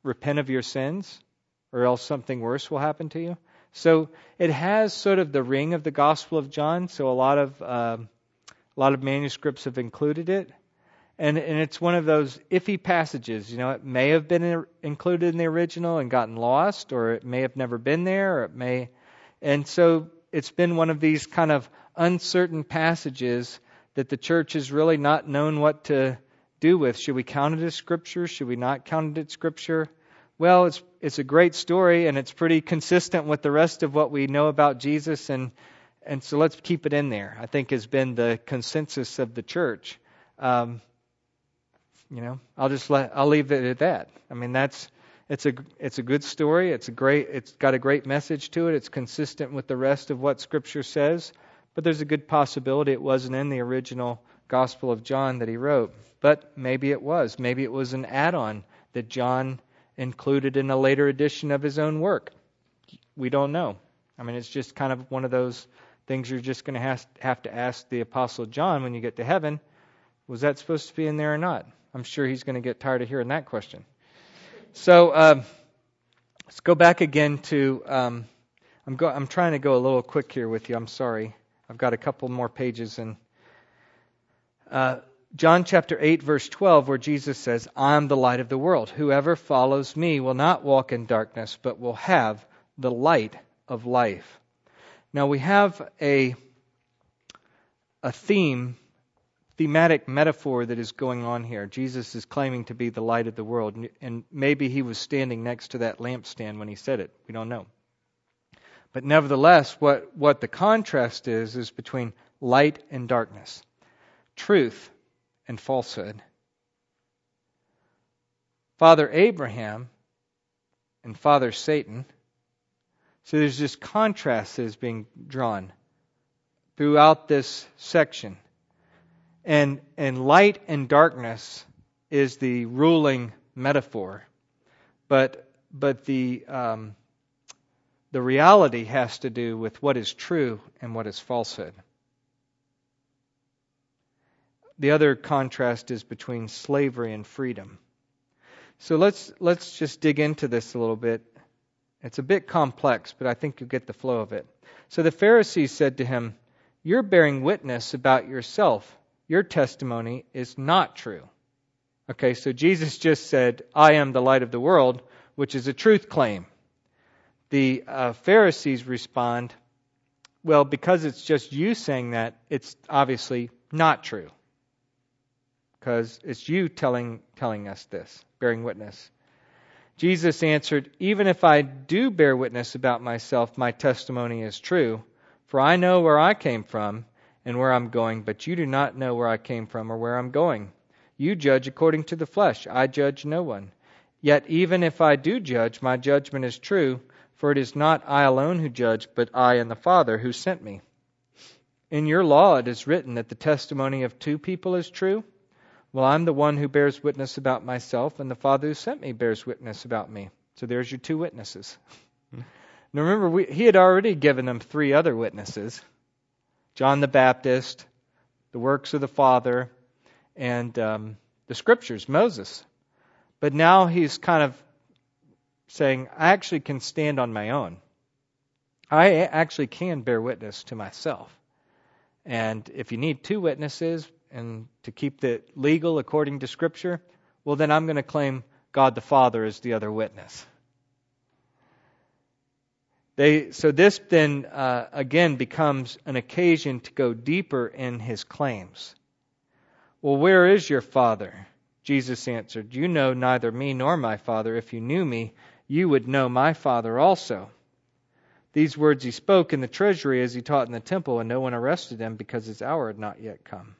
repent of your sins, or else something worse will happen to you. So it has sort of the ring of the Gospel of John. So a lot of um, a lot of manuscripts have included it, and and it's one of those iffy passages. You know, it may have been included in the original and gotten lost, or it may have never been there, or it may, and so it's been one of these kind of uncertain passages that the church has really not known what to do with. Should we count it as Scripture? Should we not count it as Scripture? Well, it's it's a great story, and it's pretty consistent with the rest of what we know about Jesus, and and so let's keep it in there, I think has been the consensus of the church. Um, you know, I'll just let I'll leave it at that. I mean, that's it's a it's a good story. It's a great it's got a great message to it. It's consistent with the rest of what Scripture says. But there's a good possibility it wasn't in the original Gospel of John that he wrote. But maybe it was. Maybe it was an add-on that John included in a later edition of his own work. We don't know. I mean, it's just kind of one of those things you're just going to have, have to ask the Apostle John when you get to heaven. Was that supposed to be in there or not? I'm sure he's going to get tired of hearing that question. So um, let's go back again to... Um, I'm, go, I'm trying to go a little quick here with you. I'm sorry. I've got a couple more pages in uh, John chapter eight, verse twelve, where Jesus says, I am the light of the world. Whoever follows me will not walk in darkness, but will have the light of life. Now we have a, a theme, thematic metaphor that is going on here. Jesus is claiming to be the light of the world, and maybe he was standing next to that lampstand when he said it. We don't know. But nevertheless, what, what the contrast is, is between light and darkness, truth and falsehood. Father Abraham and Father Satan. So there's this contrast that is being drawn throughout this section. And, and light and darkness is the ruling metaphor. But, but the... Um, The reality has to do with what is true and what is falsehood. The other contrast is between slavery and freedom. So let's let's just dig into this a little bit. It's a bit complex, but I think you'll get the flow of it. So the Pharisees said to him, "You're bearing witness about yourself. Your testimony is not true." Okay, so Jesus just said, "I am the light of the world," which is a truth claim. The uh, Pharisees respond, well, because it's just you saying that, it's obviously not true. Because it's you telling telling us this, bearing witness. Jesus answered, even if I do bear witness about myself, my testimony is true. For I know where I came from and where I'm going, but you do not know where I came from or where I'm going. You judge according to the flesh. I judge no one. Yet even if I do judge, my judgment is true. For it is not I alone who judge, but I and the Father who sent me. In your law it is written that the testimony of two people is true. Well, I'm the one who bears witness about myself, and the Father who sent me bears witness about me. So there's your two witnesses. Now remember, we, he had already given them three other witnesses. John the Baptist, the works of the Father, and um, the Scriptures, Moses. But now he's kind of saying, I actually can stand on my own. I actually can bear witness to myself. And if you need two witnesses and to keep it legal according to Scripture, well, then I'm going to claim God the Father as the other witness. They so this then uh, again becomes an occasion to go deeper in his claims. Well, where is your Father? Jesus answered, you know neither me nor my Father. If you knew me, you would know my Father also. These words he spoke in the treasury as he taught in the temple, and no one arrested him because his hour had not yet come.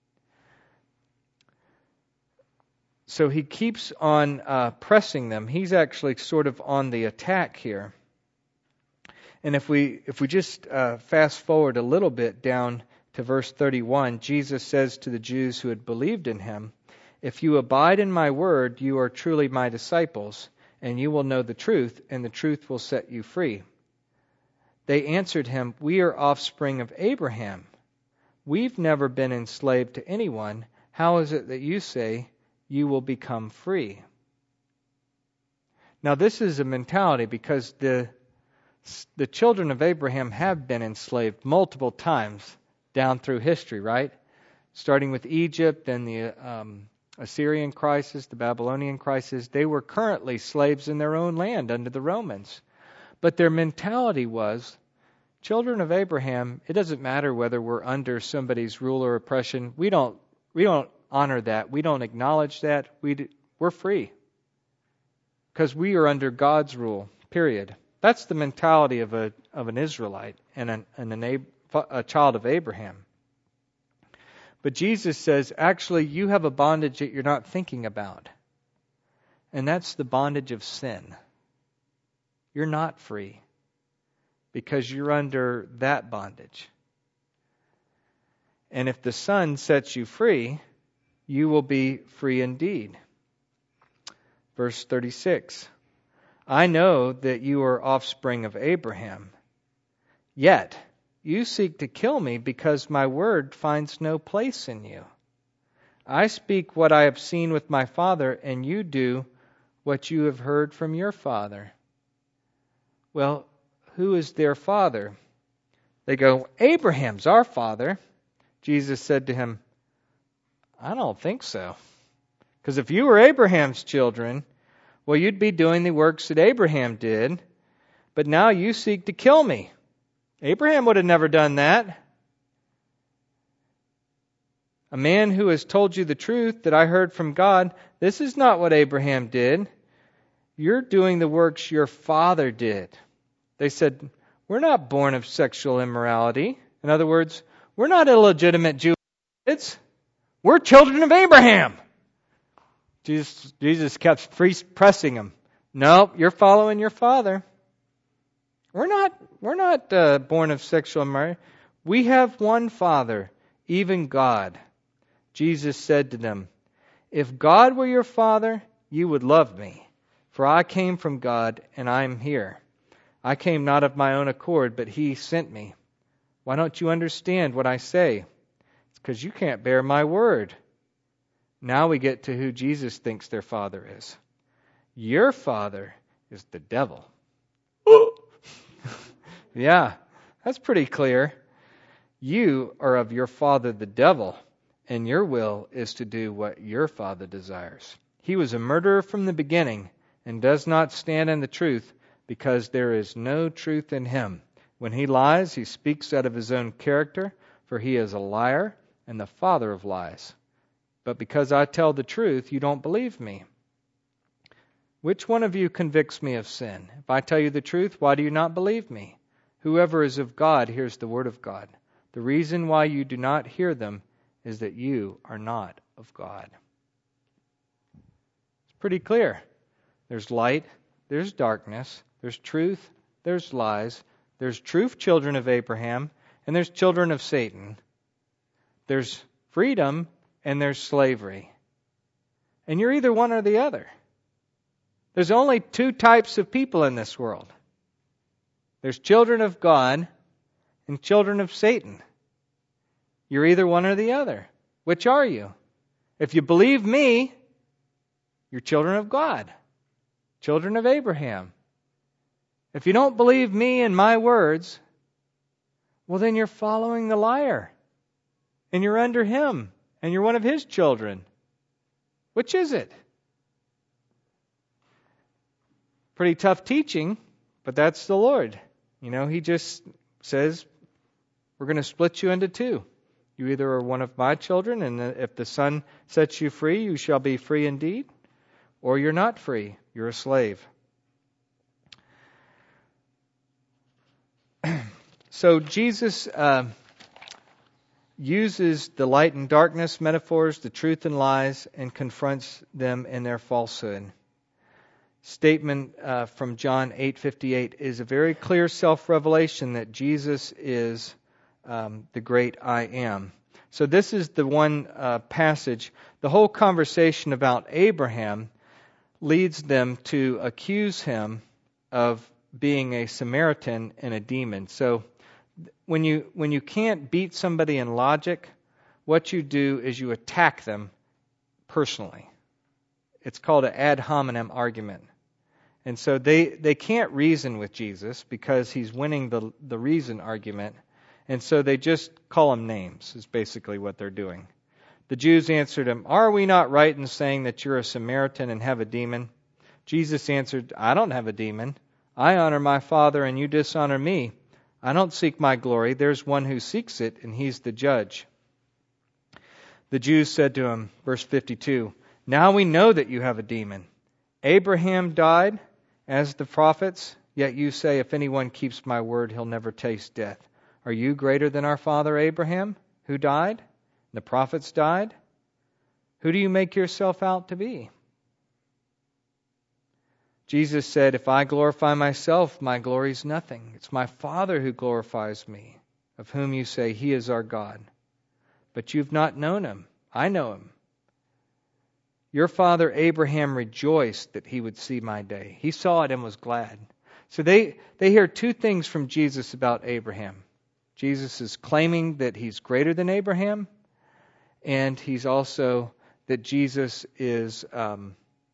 So he keeps on uh, pressing them. He's actually sort of on the attack here. And if we if we just uh, fast forward a little bit down to verse thirty-one, Jesus says to the Jews who had believed in him, if you abide in my word, you are truly my disciples, and you will know the truth, and the truth will set you free. They answered him, we are offspring of Abraham. We've never been enslaved to anyone. How is it that you say you will become free? Now this is a mentality because the the children of Abraham have been enslaved multiple times down through history, right? Starting with Egypt, then the um, Assyrian crisis, the Babylonian crisis. They were currently slaves in their own land under the Romans. But their mentality was, children of Abraham, it doesn't matter whether we're under somebody's rule or oppression. We don't we don't honor that. We don't acknowledge that. We we're free. Because we are under God's rule, period. That's the mentality of a of an Israelite and an, and an, a child of Abraham. But Jesus says, actually, you have a bondage that you're not thinking about. And that's the bondage of sin. You're not free because you're under that bondage. And if the Son sets you free, you will be free indeed. Verse thirty-six, I know that you are offspring of Abraham, yet you seek to kill me because my word finds no place in you. I speak what I have seen with my father, and you do what you have heard from your father. Well, who is their father? They go, Abraham's our father. Jesus said to him, I don't think so. Because if you were Abraham's children, well, you'd be doing the works that Abraham did, but now you seek to kill me. Abraham would have never done that. A man who has told you the truth that I heard from God, this is not what Abraham did. You're doing the works your father did. They said, we're not born of sexual immorality. In other words, we're not illegitimate Jewish kids. We're children of Abraham. Jesus, Jesus kept pressing him. No, you're following your father. We're not, we're not uh, born of sexual immorality. We have one Father, even God. Jesus said to them, if God were your Father, you would love me. For I came from God, and I am here. I came not of my own accord, but He sent me. Why don't you understand what I say? It's because you can't bear my word. Now we get to who Jesus thinks their father is. Your father is the devil. Yeah, that's pretty clear. You are of your father the devil, and your will is to do what your father desires. He was a murderer from the beginning and does not stand in the truth because there is no truth in him. When he lies, he speaks out of his own character, for he is a liar and the father of lies. But because I tell the truth, you don't believe me. Which one of you convicts me of sin? If I tell you the truth, why do you not believe me? Whoever is of God hears the word of God. The reason why you do not hear them is that you are not of God. It's pretty clear. There's light, there's darkness, there's truth, there's lies, there's truth children of Abraham, and there's children of Satan. There's freedom and there's slavery. And you're either one or the other. There's only two types of people in this world. There's children of God and children of Satan. You're either one or the other. Which are you? If you believe me, you're children of God, children of Abraham. If you don't believe me and my words, well, then you're following the liar. And you're under him. And you're one of his children. Which is it? Pretty tough teaching, but that's the Lord. You know, He just says, we're going to split you into two. You either are one of my children, and if the Son sets you free, you shall be free indeed, or you're not free. You're a slave. So Jesus uh, uses the light and darkness metaphors, the truth and lies, and confronts them in their falsehood. Statement uh, from John eight fifty-eight is a very clear self-revelation that Jesus is um, the great I am. So this is the one uh, passage. The whole conversation about Abraham leads them to accuse him of being a Samaritan and a demon. So when you when you can't beat somebody in logic, what you do is you attack them personally. It's called an ad hominem argument. And so they, they can't reason with Jesus because he's winning the, the reason argument. And so they just call him names, is basically what they're doing. The Jews answered him, "Are we not right in saying that you're a Samaritan and have a demon?" Jesus answered, "I don't have a demon. I honor my Father and you dishonor me. I don't seek my glory. There's one who seeks it, and he's the judge." The Jews said to him, verse fifty-two, "Now we know that you have a demon. Abraham died, as the prophets, yet you say, if anyone keeps my word, he'll never taste death. Are you greater than our father Abraham, who died? The prophets died? Who do you make yourself out to be?" Jesus said, "If I glorify myself, my glory is nothing. It's my Father who glorifies me, of whom you say he is our God. But you've not known him. I know him. Your father Abraham rejoiced that he would see my day. He saw it and was glad." So they, they hear two things from Jesus about Abraham. Jesus is claiming that he's greater than Abraham, and he's also that Jesus is um,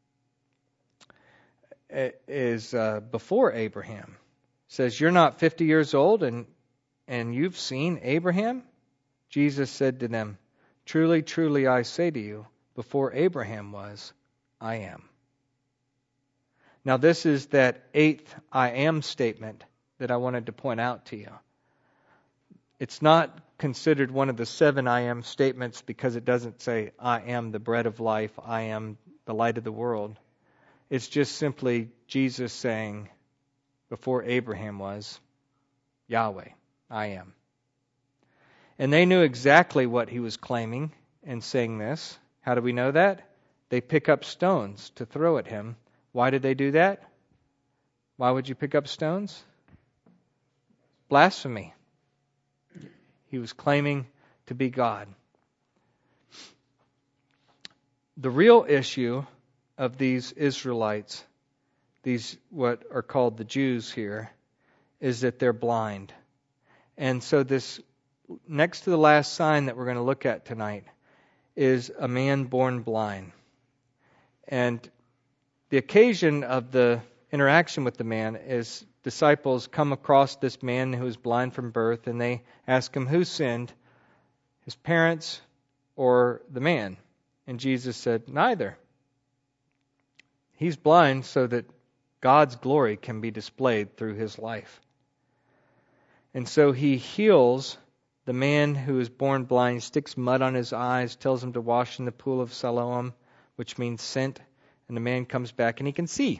is uh, before Abraham. Says, "You're not fifty years old and and you've seen Abraham?" Jesus said to them, "Truly, truly, I say to you, before Abraham was, I am." Now this is that eighth I am statement that I wanted to point out to you. It's not considered one of the seven I am statements because it doesn't say, "I am the bread of life, I am the light of the world." It's just simply Jesus saying, before Abraham was, Yahweh, I am. And they knew exactly what he was claiming in saying this. How do we know that? They pick up stones to throw at him. Why did they do that? Why would you pick up stones? Blasphemy. He was claiming to be God. The real issue of these Israelites, these what are called the Jews here, is that they're blind. And so this, next to the last sign that we're going to look at tonight, is a man born blind. And the occasion of the interaction with the man is disciples come across this man who is blind from birth, and they ask him who sinned, his parents or the man. And Jesus said, neither. He's blind so that God's glory can be displayed through his life. And so he heals the man who is born blind, sticks mud on his eyes, tells him to wash in the pool of Siloam, which means sent, and the man comes back and he can see.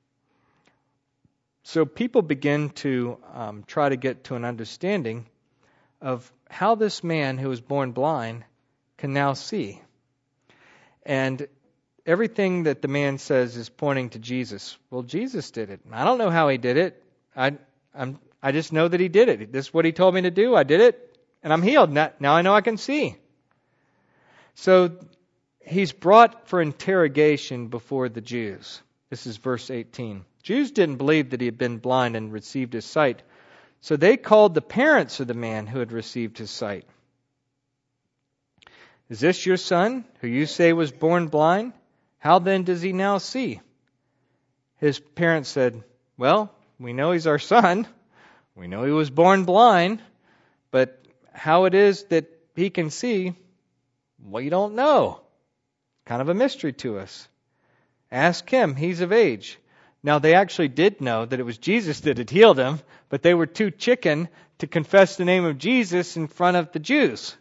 So people begin to um, try to get to an understanding of how this man who was born blind can now see. And everything that the man says is pointing to Jesus. Well, Jesus did it. I don't know how he did it. I I'm, I just know that he did it. This is what he told me to do. I did it, and I'm healed. Now, now I know I can see. So he's brought for interrogation before the Jews. This is verse eighteen. Jews didn't believe that he had been blind and received his sight. So they called the parents of the man who had received his sight. Is this your son, who you say was born blind? How then does he now see? His parents said, well, we know he's our son. We know he was born blind. But how it is that he can see, we don't know. Kind of a mystery to us. Ask him. He's of age. Now, they actually did know that it was Jesus that had healed him, but they were too chicken to confess the name of Jesus in front of the Jews.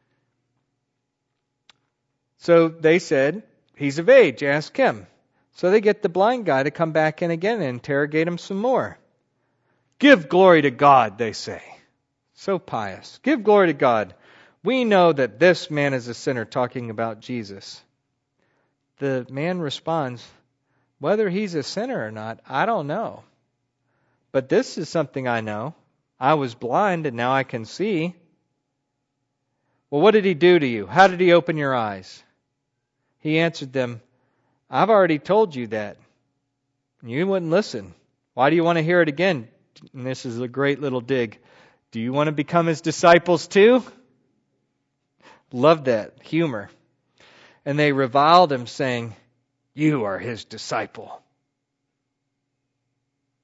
So they said, he's of age, ask him. So they get the blind guy to come back in again and interrogate him some more. Give glory to God, they say. So pious. Give glory to God. We know that this man is a sinner, talking about Jesus. The man responds, whether he's a sinner or not, I don't know. But this is something I know. I was blind and now I can see. Well, what did he do to you? How did he open your eyes? He answered them, I've already told you that. You wouldn't listen. Why do you want to hear it again? And this is a great little dig. Do you want to become his disciples too? Love that humor. And they reviled him, saying, you are his disciple.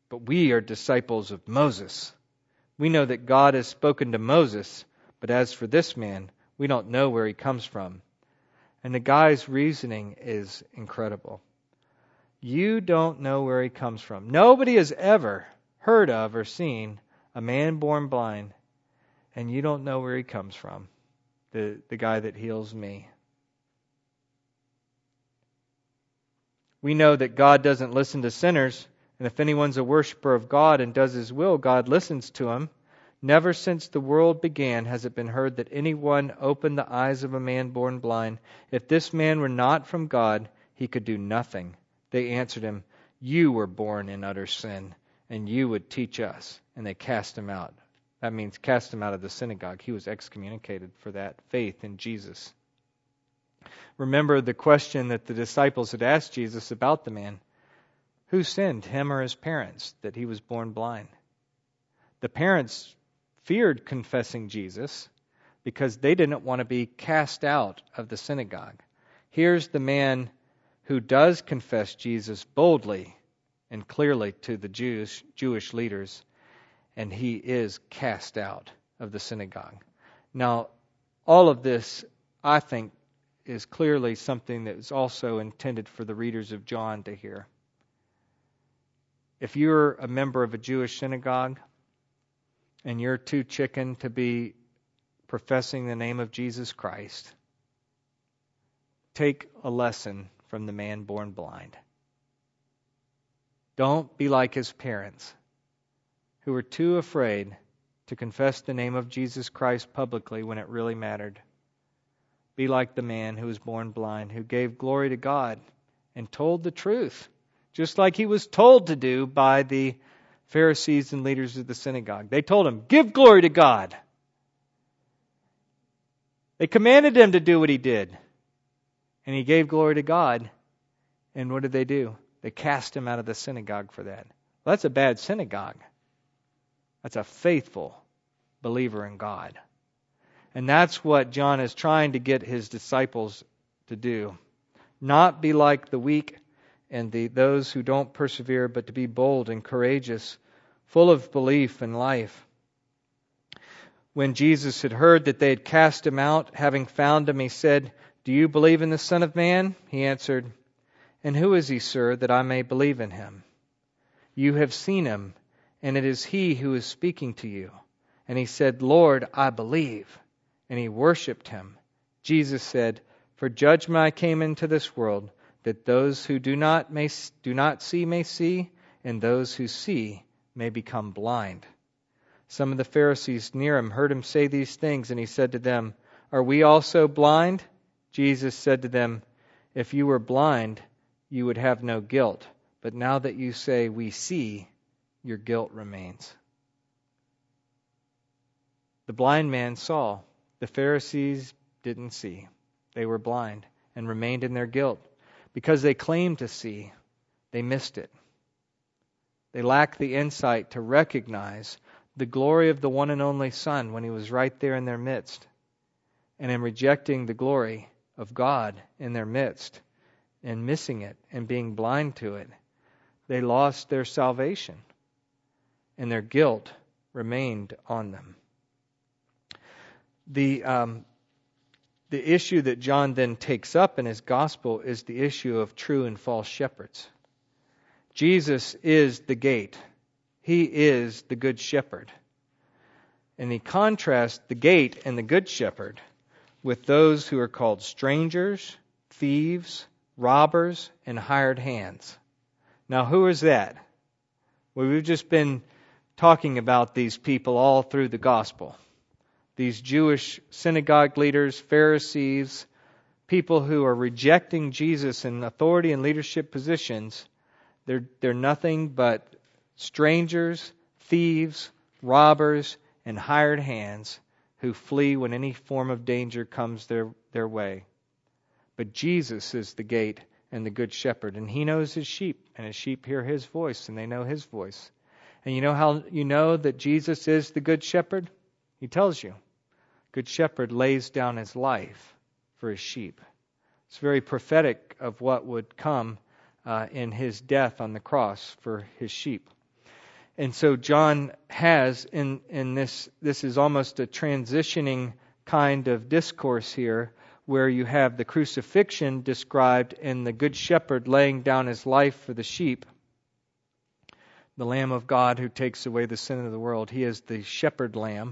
but we are disciples of Moses. We know that God has spoken to Moses, but as for this man, we don't know where he comes from." And the guy's reasoning is incredible. You don't know where he comes from. Nobody has ever heard of or seen a man born blind, and you don't know where he comes from. The, the guy that heals me. We know that God doesn't listen to sinners, and if anyone's a worshiper of God and does His will, God listens to him. Never since the world began has it been heard that anyone opened the eyes of a man born blind. If this man were not from God, he could do nothing. They answered him, "You were born in utter sin, and you would teach us." And they cast him out. That means cast him out of the synagogue. He was excommunicated for that faith in Jesus. Remember the question that the disciples had asked Jesus about the man. Who sinned, him or his parents, that he was born blind? The parents feared confessing Jesus because they didn't want to be cast out of the synagogue. Here's the man who does confess Jesus boldly and clearly to the Jews, Jewish leaders, and he is cast out of the synagogue. Now, all of this, I think, is clearly something that is also intended for the readers of John to hear. If you're a member of a Jewish synagogue and you're too chicken to be professing the name of Jesus Christ, take a lesson from the man born blind. Don't be like his parents, who were too afraid to confess the name of Jesus Christ publicly when it really mattered. Be like the man who was born blind, who gave glory to God and told the truth, just like he was told to do by the Pharisees and leaders of the synagogue. They told him, "Give glory to God." They commanded him to do what he did. And he gave glory to God. And what did they do? They cast him out of the synagogue for that. Well, that's a bad synagogue. That's a faithful believer in God. And that's what John is trying to get his disciples to do. Not be like the weak and the those who don't persevere, but to be bold and courageous, full of belief and life. When Jesus had heard that they had cast him out, having found him, he said, "Do you believe in the Son of Man?" He answered, "And who is he, sir, that I may believe in him?" "You have seen him, and it is he who is speaking to you." And he said, "Lord, I believe." And he worshipped him. Jesus said, "For judgment I came into this world, that those who do not may do not see may see, and those who see may become blind." Some of the Pharisees near him heard him say these things, and he said to them, "Are we also blind?" Jesus said to them, "If you were blind, you would have no guilt. But now that you say, 'We see,' your guilt remains." The blind man saw. The Pharisees didn't see. They were blind and remained in their guilt. Because they claimed to see, they missed it. They lacked the insight to recognize the glory of the one and only Son when He was right there in their midst. And in rejecting the glory of God in their midst and missing it and being blind to it, they lost their salvation and their guilt remained on them. The um, the issue that John then takes up in his gospel is the issue of true and false shepherds. Jesus is the gate. He is the good shepherd. And he contrasts the gate and the good shepherd with those who are called strangers, thieves, robbers, and hired hands. Now, who is that? Well, we've just been talking about these people all through the gospel. These Jewish synagogue leaders, Pharisees, people who are rejecting Jesus in authority and leadership positions, they're, they're nothing but strangers, thieves, robbers, and hired hands who flee when any form of danger comes their, their way. But Jesus is the gate and the good shepherd, and He knows His sheep, and His sheep hear His voice, and they know His voice. And you know how you know that Jesus is the good shepherd? He tells you. Good shepherd lays down his life for his sheep. It's very prophetic of what would come uh, in His death on the cross for His sheep. And so John has, in, in this, this is almost a transitioning kind of discourse here, where you have the crucifixion described and the Good Shepherd laying down his life for the sheep, the Lamb of God who takes away the sin of the world. He is the shepherd lamb.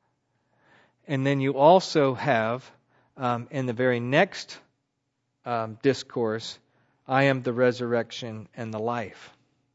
And then you also have, um, in the very next um, discourse, I am the resurrection and the life.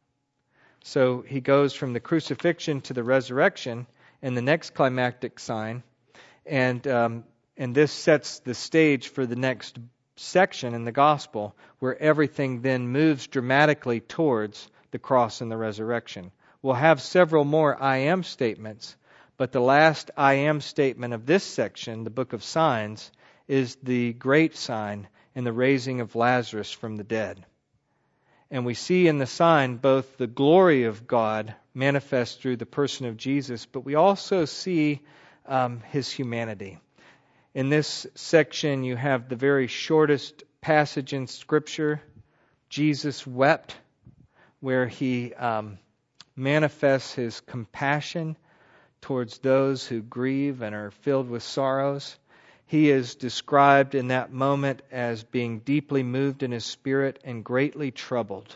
So he goes from the crucifixion to the resurrection in the next climactic sign, and um, and this sets the stage for the next section in the gospel, where everything then moves dramatically towards the cross and the resurrection. We'll have several more I am statements, but the last I am statement of this section, the book of signs, is the great sign in the raising of Lazarus from the dead. And we see in the sign both the glory of God manifest through the person of Jesus, but we also see um, his humanity. In this section, you have the very shortest passage in Scripture. Jesus wept, where he um, manifests his compassion towards those who grieve and are filled with sorrows. He is described in that moment as being deeply moved in his spirit and greatly troubled.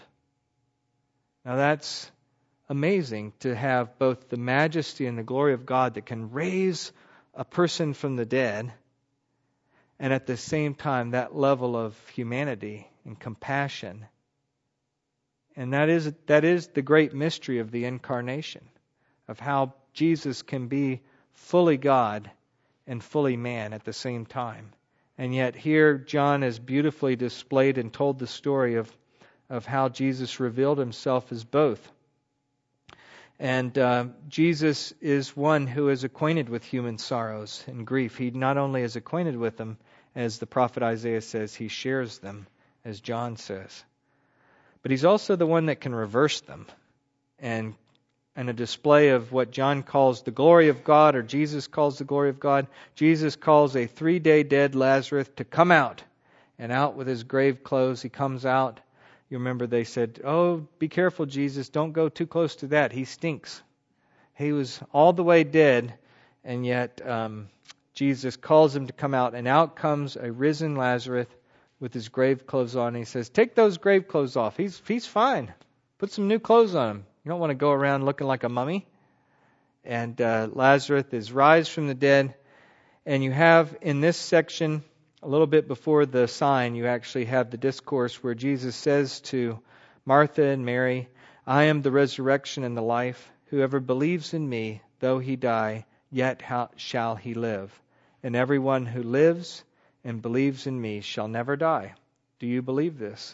Now that's amazing, to have both the majesty and the glory of God that can raise a person from the dead, and at the same time that level of humanity and compassion. And that is that is the great mystery of the incarnation, of how Jesus can be fully God and fully man at the same time. And yet here John has beautifully displayed and told the story of, of how Jesus revealed himself as both. And uh, Jesus is one who is acquainted with human sorrows and grief. He not only is acquainted with them, as the prophet Isaiah says, he shares them, as John says. But he's also the one that can reverse them. And and a display of what John calls the glory of God, or Jesus calls the glory of God. Jesus calls a three-day dead Lazarus to come out, and out with his grave clothes. He comes out. You remember they said, oh, be careful, Jesus, don't go too close to that. He stinks. He was all the way dead, and yet um, Jesus calls him to come out, and out comes a risen Lazarus with his grave clothes on. He says, take those grave clothes off. He's he's fine. Put some new clothes on him. You don't want to go around looking like a mummy. And uh, Lazarus is raised from the dead. And you have in this section, a little bit before the sign, you actually have the discourse where Jesus says to Martha and Mary, I am the resurrection and the life. Whoever believes in me, though he die, yet shall he live. And everyone who lives and believes in me shall never die. Do you believe this?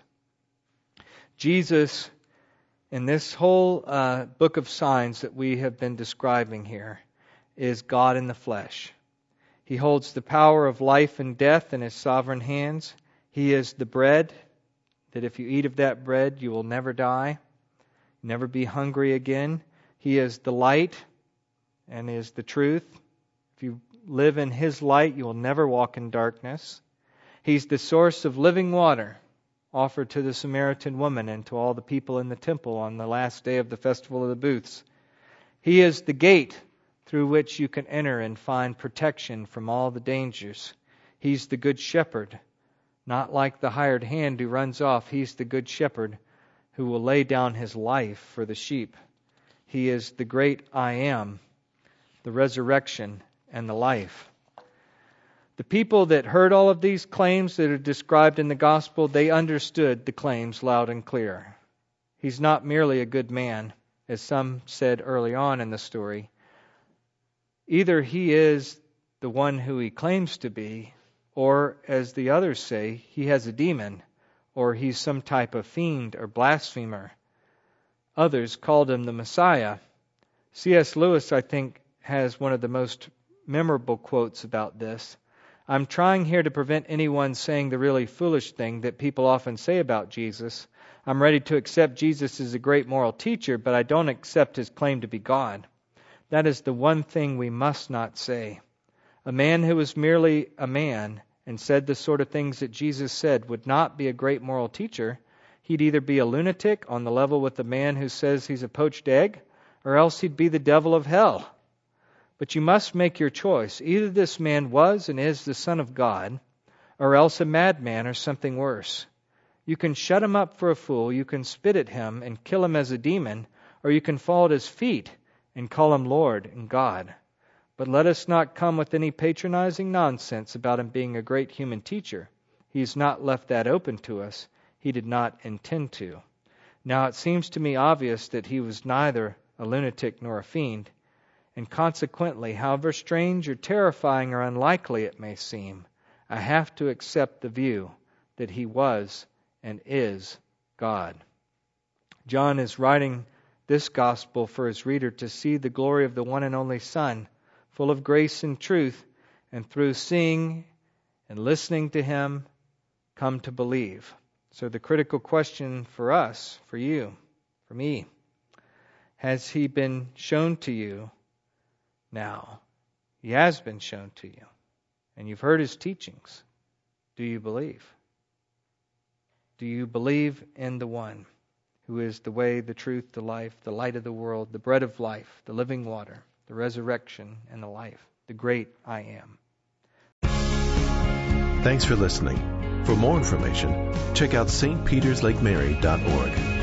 Jesus, in this whole uh, book of signs that we have been describing here, is God in the flesh. He holds the power of life and death in his sovereign hands. He is the bread, that if you eat of that bread, you will never die, never be hungry again. He is the light and is the truth. If you live in his light, you will never walk in darkness. He's the source of living water, offered to the Samaritan woman and to all the people in the temple on the last day of the Festival of the Booths. He is the gate through which you can enter and find protection from all the dangers. He's the good shepherd, not like the hired hand who runs off. He's the good shepherd who will lay down his life for the sheep. He is the great I am, the resurrection and the life. The people that heard all of these claims that are described in the gospel, they understood the claims loud and clear. He's not merely a good man, as some said early on in the story. Either he is the one who he claims to be, or, as the others say, he has a demon, or he's some type of fiend or blasphemer. Others called him the Messiah. C S Lewis, I think, has one of the most memorable quotes about this. I'm trying here to prevent anyone saying the really foolish thing that people often say about Jesus. I'm ready to accept Jesus as a great moral teacher, but I don't accept his claim to be God. That is the one thing we must not say. A man who was merely a man and said the sort of things that Jesus said would not be a great moral teacher. He'd either be a lunatic on the level with the man who says he's a poached egg, or else he'd be the devil of hell. But you must make your choice. Either this man was and is the Son of God, or else a madman or something worse. You can shut him up for a fool, you can spit at him and kill him as a demon, or you can fall at his feet and call him Lord and God. But let us not come with any patronizing nonsense about him being a great human teacher. He has not left that open to us. He did not intend to. Now it seems to me obvious that he was neither a lunatic nor a fiend, and consequently, however strange or terrifying or unlikely it may seem, I have to accept the view that he was and is God. John is writing this gospel for his reader to see the glory of the one and only Son, full of grace and truth, and through seeing and listening to him, come to believe. So the critical question for us, for you, for me, has he been shown to you now? He has been shown to you, and you've heard his teachings. Do you believe? Do you believe in the one who is the way, the truth, the life, the light of the world, the bread of life, the living water, the resurrection, and the life, the great I am? Thanks for listening. For more information, check out S T Peters Lake Mary dot org.